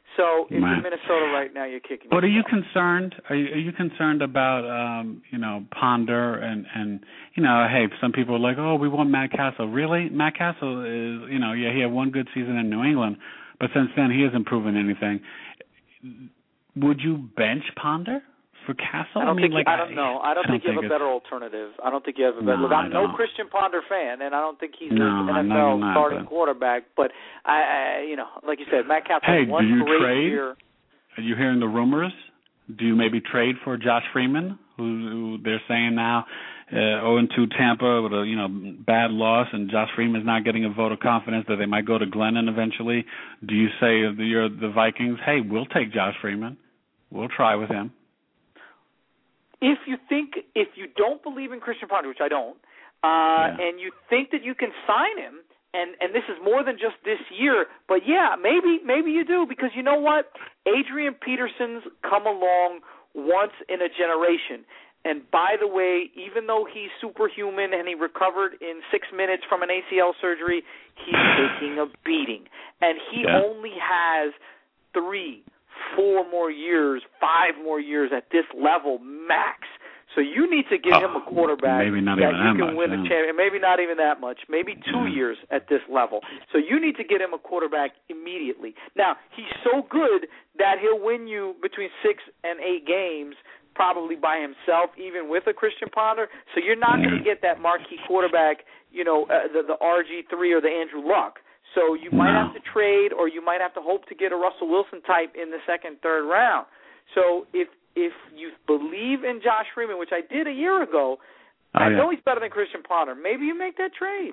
So if right. you're Minnesota right now, you're kicking. But yourself. are you concerned? Are you, are you concerned about um, you know Ponder and and you know hey, some people are like, oh, we want Matt Castle. Really, Matt Castle is you know yeah he had one good season in New England, but since then he hasn't proven anything. Would you bench Ponder for Castle? I don't I mean, think like I don't know. I don't, I don't think you think have a better alternative. I don't think you have a better. No, look, I'm I no don't. Christian Ponder fan, and I don't think he's no, an N F L not, starting but... quarterback. But I, I, you know, like you said, Matt Castle hey, one do you great trade? year. Are you hearing the rumors? Do you maybe trade for Josh Freeman, who, who they're saying now uh, oh and two Tampa with a you know bad loss, and Josh Freeman's not getting a vote of confidence that they might go to Glennon eventually? Do you say the, you're the Vikings? Hey, we'll take Josh Freeman. We'll try with him. If you think, if you don't believe in Christian Ponder, which I don't, uh, yeah. and you think that you can sign him, and, and this is more than just this year, but yeah, maybe maybe you do, because you know what? Adrian Peterson's come along once in a generation. And by the way, even though he's superhuman and he recovered in six minutes from an A C L surgery, he's taking a beating. And he yeah. only has three, four more years, five more years at this level max. So you need to give oh, him a quarterback maybe not that even you that can much, win yeah. a championship. Maybe not even that much. Maybe two yeah. years at this level. So you need to get him a quarterback immediately. Now, he's so good that he'll win you between six and eight games probably by himself, even with a Christian Ponder. So you're not yeah. going to get that marquee quarterback, you know, uh, the, the R G three or the Andrew Luck. So you might no. have to trade, or you might have to hope to get a Russell Wilson type in the second, third round. So if if you believe in Josh Freeman, which I did a year ago, oh, I yeah. know he's better than Christian Ponder. Maybe you make that trade.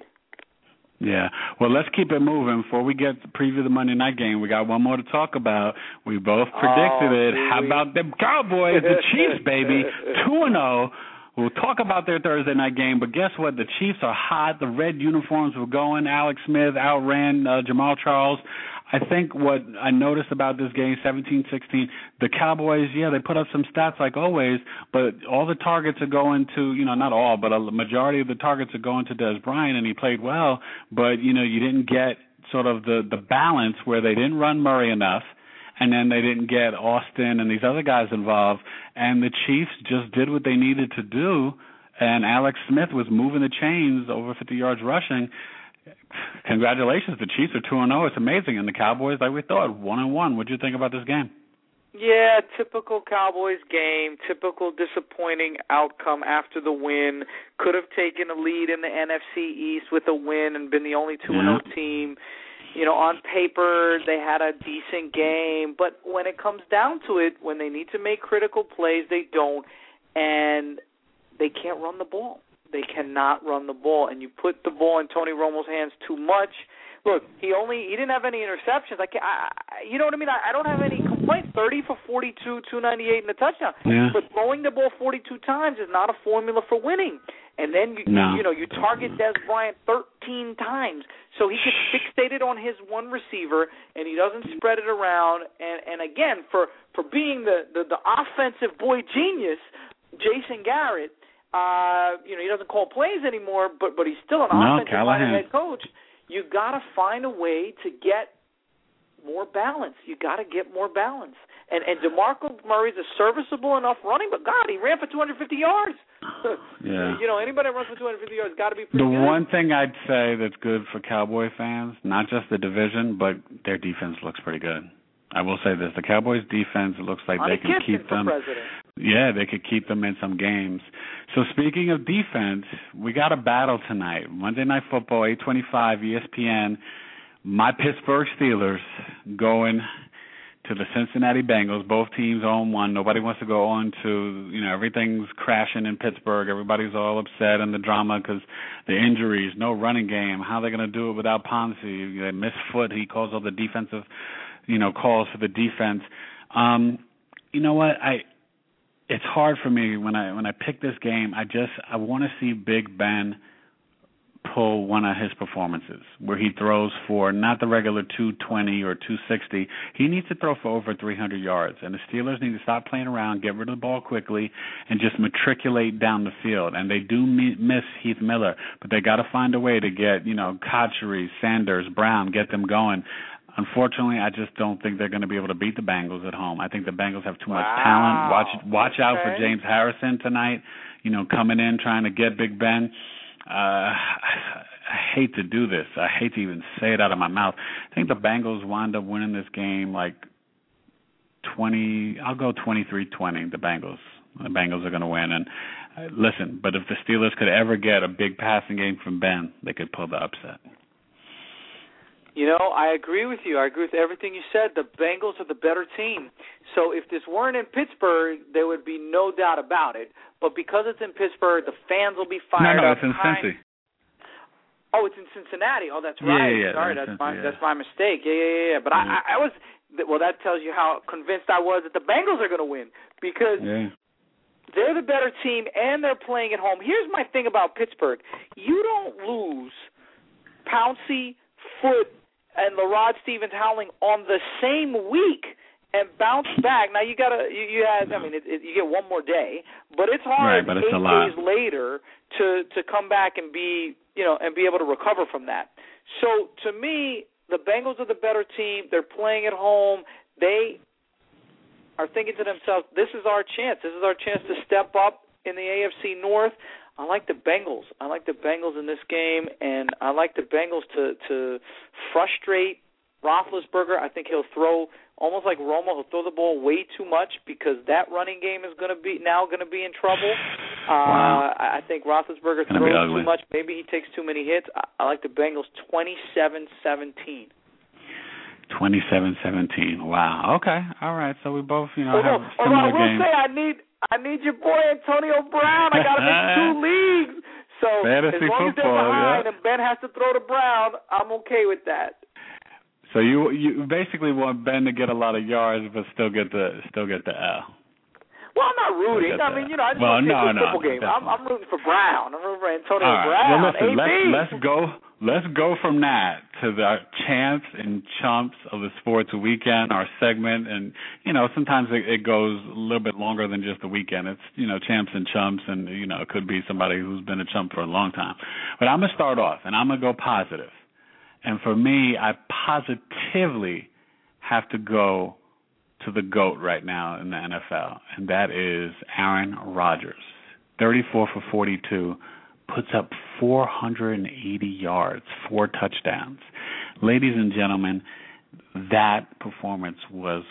Yeah. Well, let's keep it moving. Before we get to preview the Monday night game, we got one more to talk about. We both predicted oh, it. How we... about them Cowboys, the Chiefs, baby, two and oh. We'll talk about their Thursday night game, but guess what? The Chiefs are hot. The red uniforms were going. Alex Smith outran uh, Jamal Charles. I think what I noticed about this game, seventeen sixteen, the Cowboys, yeah, they put up some stats like always, but all the targets are going to, you know, not all, but a majority of the targets are going to Dez Bryant, and he played well, but, you know, you didn't get sort of the, the balance where they didn't run Murray enough, and then they didn't get Austin and these other guys involved, and the Chiefs just did what they needed to do, and Alex Smith was moving the chains over fifty yards rushing. Congratulations, the Chiefs are two and oh. It's amazing. And the Cowboys, like we thought, one and one. What did you think about this game? Yeah, typical Cowboys game, typical disappointing outcome after the win. Could have taken a lead in the N F C East with a win and been the only two and oh yeah. team. You know, on paper, they had a decent game, but when it comes down to it, when they need to make critical plays, they don't, and they can't run the ball. They cannot run the ball, and you put the ball in Tony Romo's hands too much. Look, he only he didn't have any interceptions. I, can't, I you know what I mean. I, I don't have any complaints. Thirty for forty-two, two ninety-eight, and a touchdown. Yeah. But throwing the ball forty-two times is not a formula for winning. And then you no. you know you target Dez Bryant thirteen times, so he gets fixated on his one receiver, and he doesn't spread it around. And and again, for for being the the, the offensive boy genius, Jason Garrett. Uh, you know, he doesn't call plays anymore, but but he's still an no, offensive-minded head coach. You got to find a way to get more balance. You got to get more balance. And and DeMarco Murray's a serviceable enough running, but God, he ran for two hundred fifty yards. Yeah. You know, anybody that runs for two hundred fifty yards got to be pretty the good. The one thing I'd say that's good for Cowboy fans, not just the division, but their defense looks pretty good. I will say this: the Cowboys' defense looks like Monty they can Gibson keep for them. president. Yeah, they could keep them in some games. So speaking of defense, we got a battle tonight. Monday Night Football, eight twenty-five, E S P N. My Pittsburgh Steelers going to the Cincinnati Bengals. Both teams own one. Nobody wants to go on to, you know, everything's crashing in Pittsburgh. Everybody's all upset and the drama because the injuries, no running game. How are they going to do it without Ponzi? They miss Foot. He calls all the defensive, you know, calls for the defense. Um, you know what? I it's hard for me when I when I pick this game. I just I want to see Big Ben pull one of his performances where he throws for not the regular two twenty or two sixty. He needs to throw for over three hundred yards, and the Steelers need to stop playing around, get rid of the ball quickly, and just matriculate down the field. And they do miss Heath Miller, but they got to find a way to get, you know, Cotchery, Sanders, Brown, get them going. Unfortunately, I just don't think they're going to be able to beat the Bengals at home. I think the Bengals have too wow. much talent. Watch watch okay. out for James Harrison tonight, you know, coming in trying to get Big Ben. Uh, I hate to do this. I hate to even say it out of my mouth. I think the Bengals wind up winning this game like twenty, I'll go twenty-three twenty, the Bengals. The Bengals are going to win. And uh, listen, but if the Steelers could ever get a big passing game from Ben, they could pull the upset. You know, I agree with you. I agree with everything you said. The Bengals are the better team. So if this weren't in Pittsburgh, there would be no doubt about it. But because it's in Pittsburgh, the fans will be fired no, no, up. No, no, it's in Cincy. Oh, it's in Cincinnati. Oh, that's right. Yeah, yeah, Sorry, that's, that's my yeah. that's my mistake. Yeah, yeah, yeah. But yeah. I, I was well. That tells you how convinced I was that the Bengals are going to win because yeah. they're the better team and they're playing at home. Here's my thing about Pittsburgh: you don't lose Pouncey, Foot, and LaRod Stevens-Howling on the same week and bounce back. Now you gotta, you, you have. I mean, it, it, you get one more day, but it's hard right, but it's eight a lot. days later to to come back and be, you know, and be able to recover from that. So to me, the Bengals are the better team. They're playing at home. They are thinking to themselves, "This is our chance. This is our chance to step up in the A F C North." I like the Bengals. I like the Bengals in this game, and I like the Bengals to, to frustrate Roethlisberger. I think he'll throw, almost like Romo, he'll throw the ball way too much because that running game is going to be now going to be in trouble. Wow. Uh, I think Roethlisberger throws too much. Maybe he takes too many hits. I, I like the Bengals twenty-seven seventeen. twenty-seven seventeen. Wow. Okay. All right. So we both, you know, although, have similar although I will games. say I need I need your boy Antonio Brown. I got him in two leagues. So Fantasy as long football, as they're behind yeah. and Ben has to throw to Brown, I'm okay with that. So you you basically want Ben to get a lot of yards, but still get the still get the L. Well, I'm not rooting. I mean, you know, I just well, want to see no, a good no, football game. I'm, I'm rooting for Brown. I'm rooting for Antonio All right. Brown. Well, listen, A B. let's, let's go. Let's go from that to the champs and chumps of the sports weekend, our segment, and you know, sometimes it, it goes a little bit longer than just the weekend. It's you know, champs and chumps, and you know, it could be somebody who's been a chump for a long time. But I'm gonna start off, and I'm gonna go positive. And for me, I positively have to go to the GOAT right now in the N F L, and that is Aaron Rodgers. thirty-four for forty-two, puts up four hundred eighty yards, four touchdowns. Ladies and gentlemen, that performance was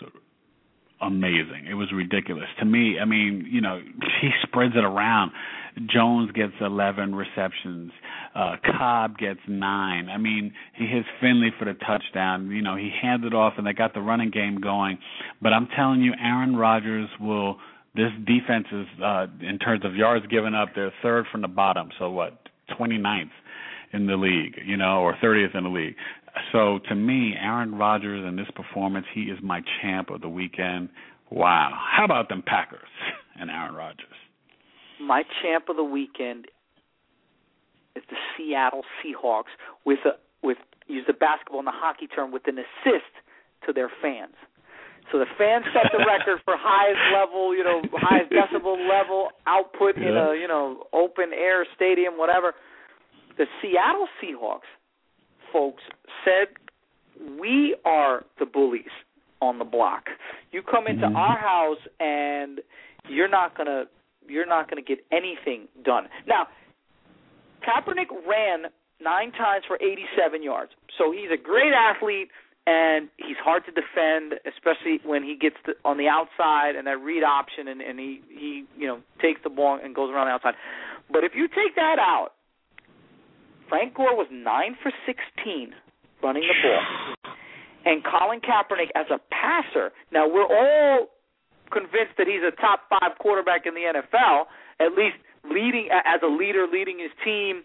amazing. It was ridiculous. To me, I mean, you know, he spreads it around. Jones gets eleven receptions. Uh, Cobb gets nine. I mean, he hits Finley for the touchdown. You know, he handed off and they got the running game going. But I'm telling you, Aaron Rodgers will – this defense is, uh, in terms of yards given up, they're third from the bottom. So, what, twenty-ninth in the league, you know, or thirtieth in the league. So, to me, Aaron Rodgers in this performance, he is my champ of the weekend. Wow. How about them Packers and Aaron Rodgers? My champ of the weekend is the Seattle Seahawks with, a, with use the basketball and the hockey term, with an assist to their fans. So the fans set the record for highest level, you know, highest decibel level output yeah. in a, you know, open air stadium, whatever. The Seattle Seahawks, folks, said, we are the bullies on the block. You come into mm-hmm. our house and you're not gonna you're not gonna get anything done. Now, Kaepernick ran nine times for eighty-seven yards, so he's a great athlete. And he's hard to defend, especially when he gets to, on the outside and that read option, and, and he, he, you know, takes the ball and goes around the outside. But if you take that out, Frank Gore was nine for sixteen running the ball. And Colin Kaepernick as a passer, now we're all convinced that he's a top five quarterback in the N F L, at least leading as a leader, leading his team.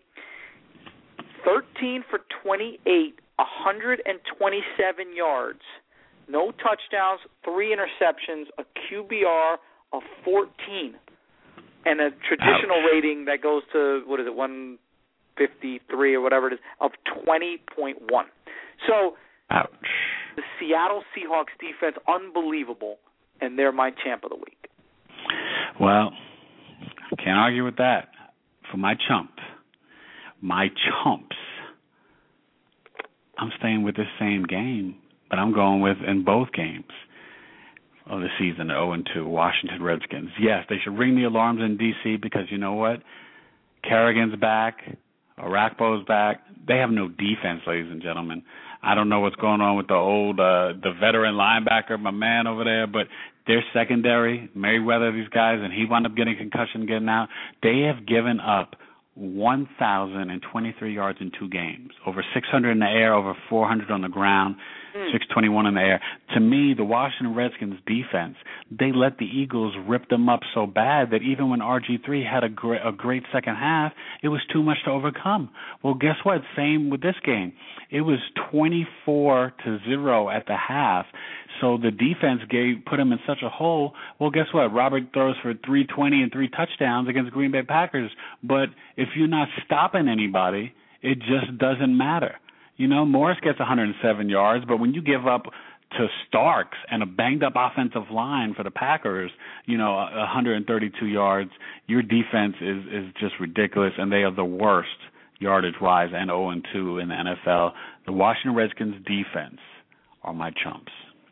thirteen for twenty-eight. one hundred twenty-seven yards, no touchdowns, three interceptions, a Q B R of fourteen, and a traditional Ouch. rating that goes to, what is it, one fifty-three or whatever it is, of twenty point one. So Ouch. The Seattle Seahawks defense, unbelievable, and they're my champ of the week. Well, can't argue with that. For my chump, my chumps, I'm staying with the same game. but I'm going with in both games of the season, oh and two, Washington Redskins. Yes, they should ring the alarms in D C because you know what? Kerrigan's back. Orakpo's back. They have no defense, ladies and gentlemen. I don't know what's going on with the old, uh, the veteran linebacker, my man over there, but their secondary, Merriweather, these guys, and he wound up getting concussion, getting out. They have given up one thousand twenty-three yards in two games, over six hundred in the air, over four hundred on the ground, mm. six twenty-one in the air. To me, the Washington Redskins defense, they let the Eagles rip them up so bad that even when R G three had a great, a great second half, it was too much to overcome. Well, guess what? Same with this game. It was twenty-four to zero at the half. So the defense gave put him in such a hole. Well, guess what? Robert throws for three twenty and three touchdowns against Green Bay Packers. But if you're not stopping anybody, it just doesn't matter. You know, Morris gets one hundred seven yards, but when you give up to Starks and a banged-up offensive line for the Packers, you know, one hundred thirty-two yards, your defense is, is just ridiculous, and they are the worst yardage-wise and oh and two in the N F L. The Washington Redskins defense are my chumps.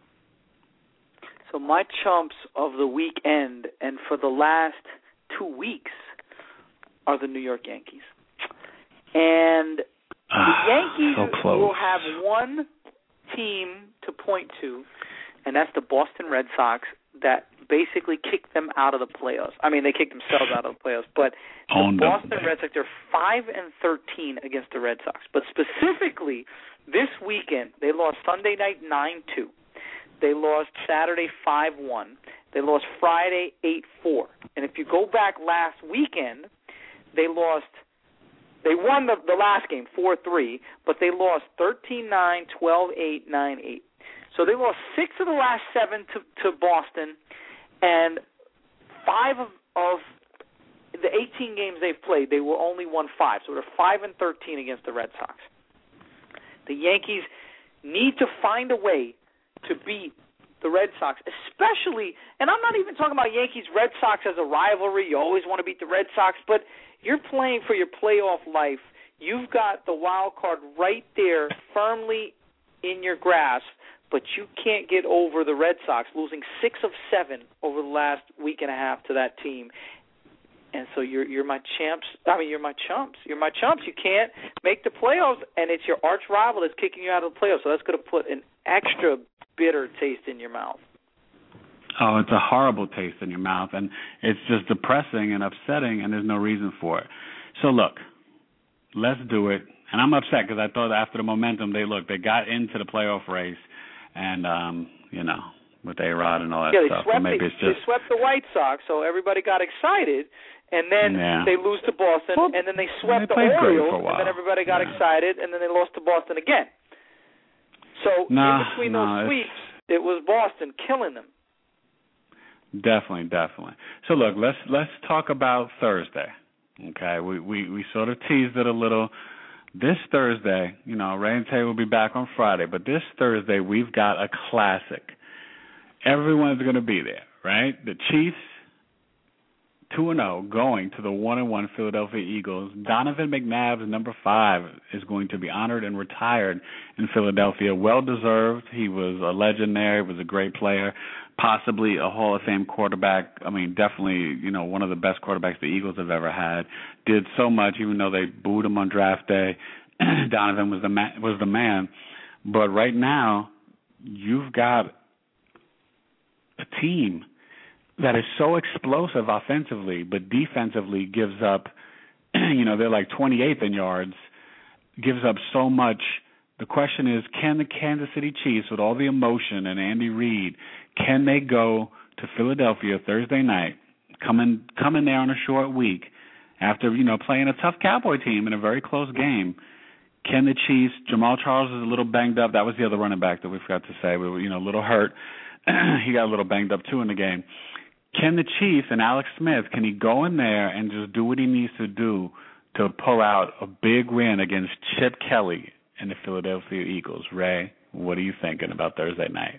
So my chumps of the weekend and for the last two weeks are the New York Yankees. And the Yankees so will have one team to point to, and that's the Boston Red Sox that basically kicked them out of the playoffs. I mean, they kicked themselves out of the playoffs, but the Boston Red Sox, they're five and thirteen against the Red Sox. But specifically, this weekend, they lost Sunday night nine two. They lost Saturday five one. They lost Friday eight four. And if you go back last weekend, they lost They won the, the last game four three, but they lost thirteen nine, twelve eight, nine eight. So they lost six of the last seven to, to Boston, and five of, of the eighteen games they've played, they were only won five. So they're five and thirteen against the Red Sox. The Yankees need to find a way to beat the Red Sox, especially, and I'm not even talking about Yankees-Red Sox as a rivalry. You always want to beat the Red Sox, but you're playing for your playoff life. You've got the wild card right there firmly in your grasp, but you can't get over the Red Sox, losing six of seven over the last week and a half to that team. And so you're you're my champs. I mean, you're my chumps. You're my chumps. You can't make the playoffs, and it's your arch rival that's kicking you out of the playoffs. So that's going to put an extra bitter taste in your mouth. Oh, it's a horrible taste in your mouth, and it's just depressing and upsetting, and there's no reason for it. So look, let's do it. And I'm upset because I thought after the momentum, they look, they got into the playoff race, and um, you know, with A-Rod and all that yeah, they stuff. Swept so maybe the, it's just they swept the White Sox, so everybody got excited. And then yeah. they lose to Boston, well, and then they swept they the Orioles, and then everybody got yeah. excited, and then they lost to Boston again. So nah, in between nah, those sweeps, it was Boston killing them. Definitely, definitely. So look, let's let's talk about Thursday. Okay, we, we, we sort of teased it a little. This Thursday, you know, Ray and Tay will be back on Friday, but this Thursday we've got a classic. Everyone's going to be there, right? The Chiefs, two and oh, going to the one and one Philadelphia Eagles. Donovan McNabb's number five is going to be honored and retired in Philadelphia. Well-deserved. He was a legend there. He was a great player, possibly a Hall of Fame quarterback. I mean, definitely, you know, one of the best quarterbacks the Eagles have ever had. Did so much, even though they booed him on draft day. Donovan was the man, was the man. But right now, you've got a team that is so explosive offensively, but defensively gives up, you know, they're like twenty-eighth in yards, gives up so much. The question is, can the Kansas City Chiefs, with all the emotion and Andy Reid, can they go to Philadelphia Thursday night, come in, come in there on a short week, after, you know, playing a tough Cowboy team in a very close game? Can the Chiefs, Jamal Charles is a little banged up. That was the other running back that we forgot to say. We were, you know, a little hurt. He got a little banged up, too, in the game. Can the Chiefs and Alex Smith, can he go in there and just do what he needs to do to pull out a big win against Chip Kelly and the Philadelphia Eagles? Ray, what are you thinking about Thursday night?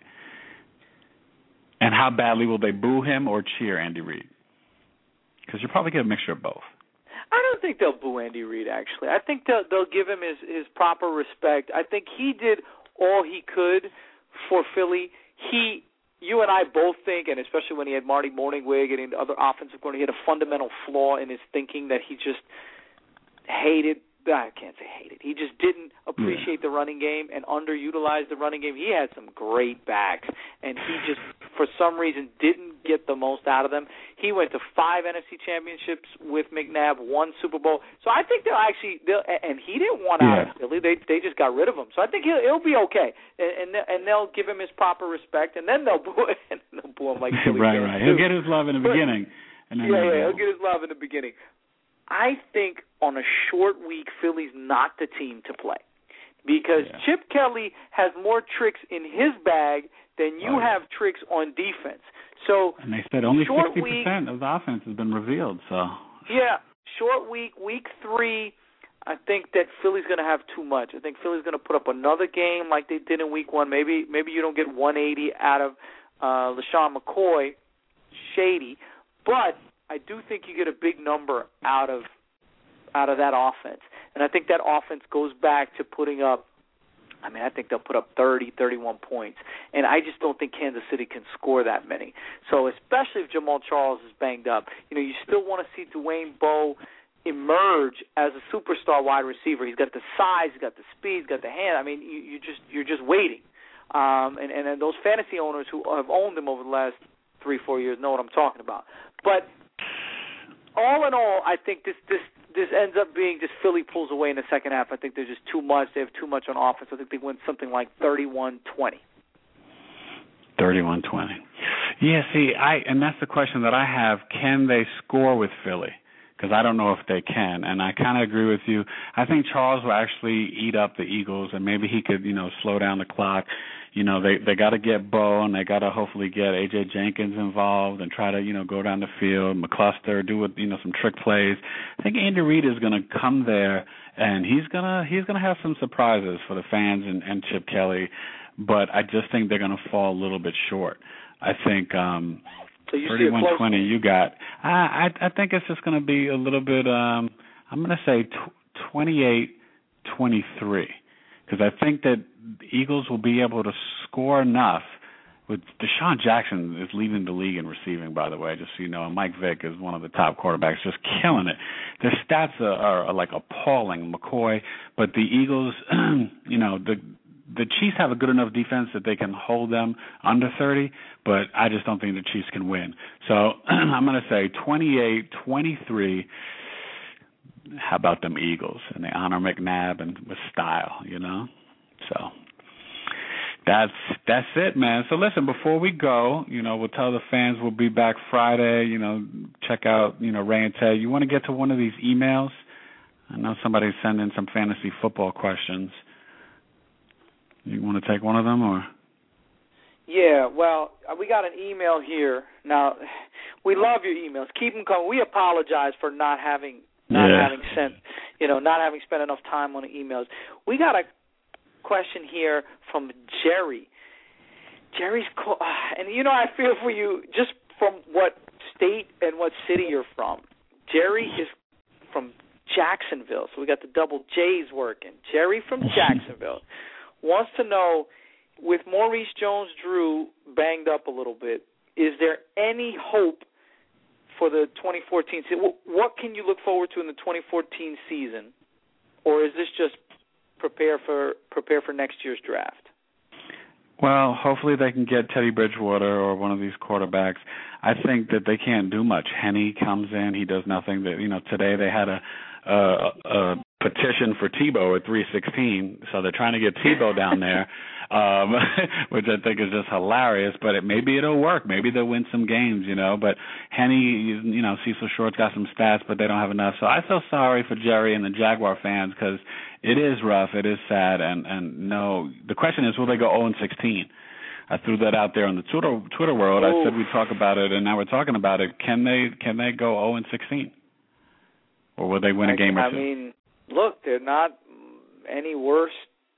And how badly will they boo him or cheer Andy Reid? Because you'll probably get a mixture of both. I don't think they'll boo Andy Reid, actually. I think they'll, they'll give him his, his proper respect. I think he did all he could for Philly. He, you and I both think, and especially when he had Marty Morningwig and the other offensive coordinator, he had a fundamental flaw in his thinking that he just hated. I can't say hated. He just didn't appreciate yeah. the running game and underutilized the running game. He had some great backs, and he just, for some reason, didn't get the most out of them. He went to five N F C championships with McNabb, one Super Bowl. So I think they'll actually, they'll, and he didn't want out yeah. of Philly. They they just got rid of him. So I think he'll, he'll be okay, and and, and they'll give him his proper respect, and then they'll boo, and they'll boo him like Philly right, right. He'll get his love in the but, beginning. And then yeah, he'll, yeah, he'll get his love in the beginning. I think on a short week, Philly's not the team to play because yeah. Chip Kelly has more tricks in his bag than you oh, yeah. have tricks on defense. So and they said only sixty percent of the offense has been revealed. So yeah, short week, week three, I think that Philly's going to have too much. I think Philly's going to put up another game like they did in week one. Maybe maybe you don't get one eighty out of uh, LaShawn McCoy, shady, but I do think you get a big number out of out of that offense. And I think that offense goes back to putting up, I mean, I think they'll put up thirty, thirty-one points. And I just don't think Kansas City can score that many. So especially if Jamal Charles is banged up, you know, you still want to see Dwayne Bowe emerge as a superstar wide receiver. He's got the size, he's got the speed, he's got the hand. I mean, you, you just, you're just waiting. Um, and, and, and those fantasy owners who have owned him over the last three, four years know what I'm talking about. But all in all, I think this this this ends up being just Philly pulls away in the second half. I think there's just too much. They have too much on offense. I think they win something like thirty-one twenty. thirty-one twenty. Yeah, see, I and that's the question that I have. Can they score with Philly? Because I don't know if they can, and I kind of agree with you. I think Charles will actually eat up the Eagles, and maybe he could, you know, slow down the clock. You know, they they got to get Bo, and they got to hopefully get A J Jenkins involved and try to, you know, go down the field, McCluster, do, you know, some trick plays. I think Andy Reid is going to come there, and he's gonna he's gonna have some surprises for the fans and, and Chip Kelly, but I just think they're going to fall a little bit short. I think. Um, So you thirty-one twenty, you got. I, I I think it's just going to be a little bit. Um, I'm going to say twenty-eight twenty-three because I think that the Eagles will be able to score enough. With Deshaun Jackson is leading the league in receiving, by the way, just so you know. And Mike Vick is one of the top quarterbacks, just killing it. Their stats are, are, are like appalling, McCoy. But the Eagles, you know, the. The Chiefs have a good enough defense that they can hold them under thirty, but I just don't think the Chiefs can win. So I'm going to say twenty-eight twenty-three. How about them Eagles? And they honor McNabb and with style, you know? So that's that's it, man. So listen, before we go, you know, we'll tell the fans we'll be back Friday. You know, check out, you know, Ray and Ted. You want to get to one of these emails? I know somebody's sending some fantasy football questions. You want to take one of them, or? Yeah, well, we got an email here. Now, we love your emails. Keep them coming. We apologize for not having not yeah. having sent, you know, not having spent enough time on the emails. We got a question here from Jerry. Jerry's call, and you know, I feel for you just from what state and what city you're from. Jerry is from Jacksonville, so we got the double J's working. Jerry from Jacksonville wants to know, with Maurice Jones-Drew banged up a little bit, is there any hope for the twenty fourteen season? What can you look forward to in the twenty fourteen season, or is this just prepare for prepare for next year's draft? Well, hopefully they can get Teddy Bridgewater or one of these quarterbacks. I think that they can't do much. Henne comes in, he does nothing. That you know, today they had a a, a petition for Tebow at three sixteen, so they're trying to get Tebow down there, um, which I think is just hilarious. But it, maybe it'll work. Maybe they'll win some games, you know. But Henne, you know, Cecil Short's got some stats, but they don't have enough. So I feel sorry for Jerry and the Jaguar fans because it is rough, it is sad, and and no. The question is, will they go oh and sixteen? I threw that out there on the Twitter Twitter world. Ooh. I said we'd talk about it, and now we're talking about it. Can they can they go oh and sixteen, or will they win a game I, or two? I mean, look, they're not any worse.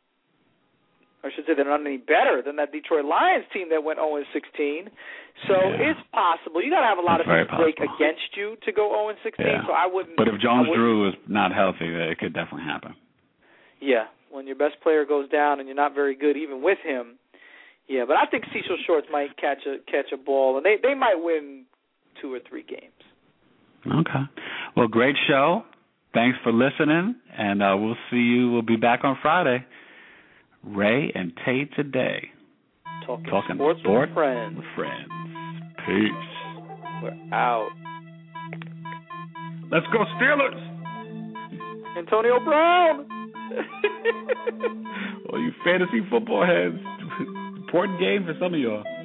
I should say they're not any better than that Detroit Lions team that went oh and sixteen. So yeah. It's possible. You got to have a lot That's of things break against you to go oh and sixteen. Yeah. So I wouldn't. But if Jones-Drew is not healthy, it could definitely happen. Yeah, when your best player goes down and you're not very good, even with him, Yeah, but I think Cecil Shorts might catch a catch a ball, and they, they might win two or three games. Okay. Well, great show. Thanks for listening, and uh, we'll see you. We'll be back on Friday. Ray and Tay today. Talking, Talking sports, sports with friends. with friends. Peace. We're out. Let's go Steelers. Antonio Brown. Well, you fantasy football heads. Important game for some of y'all.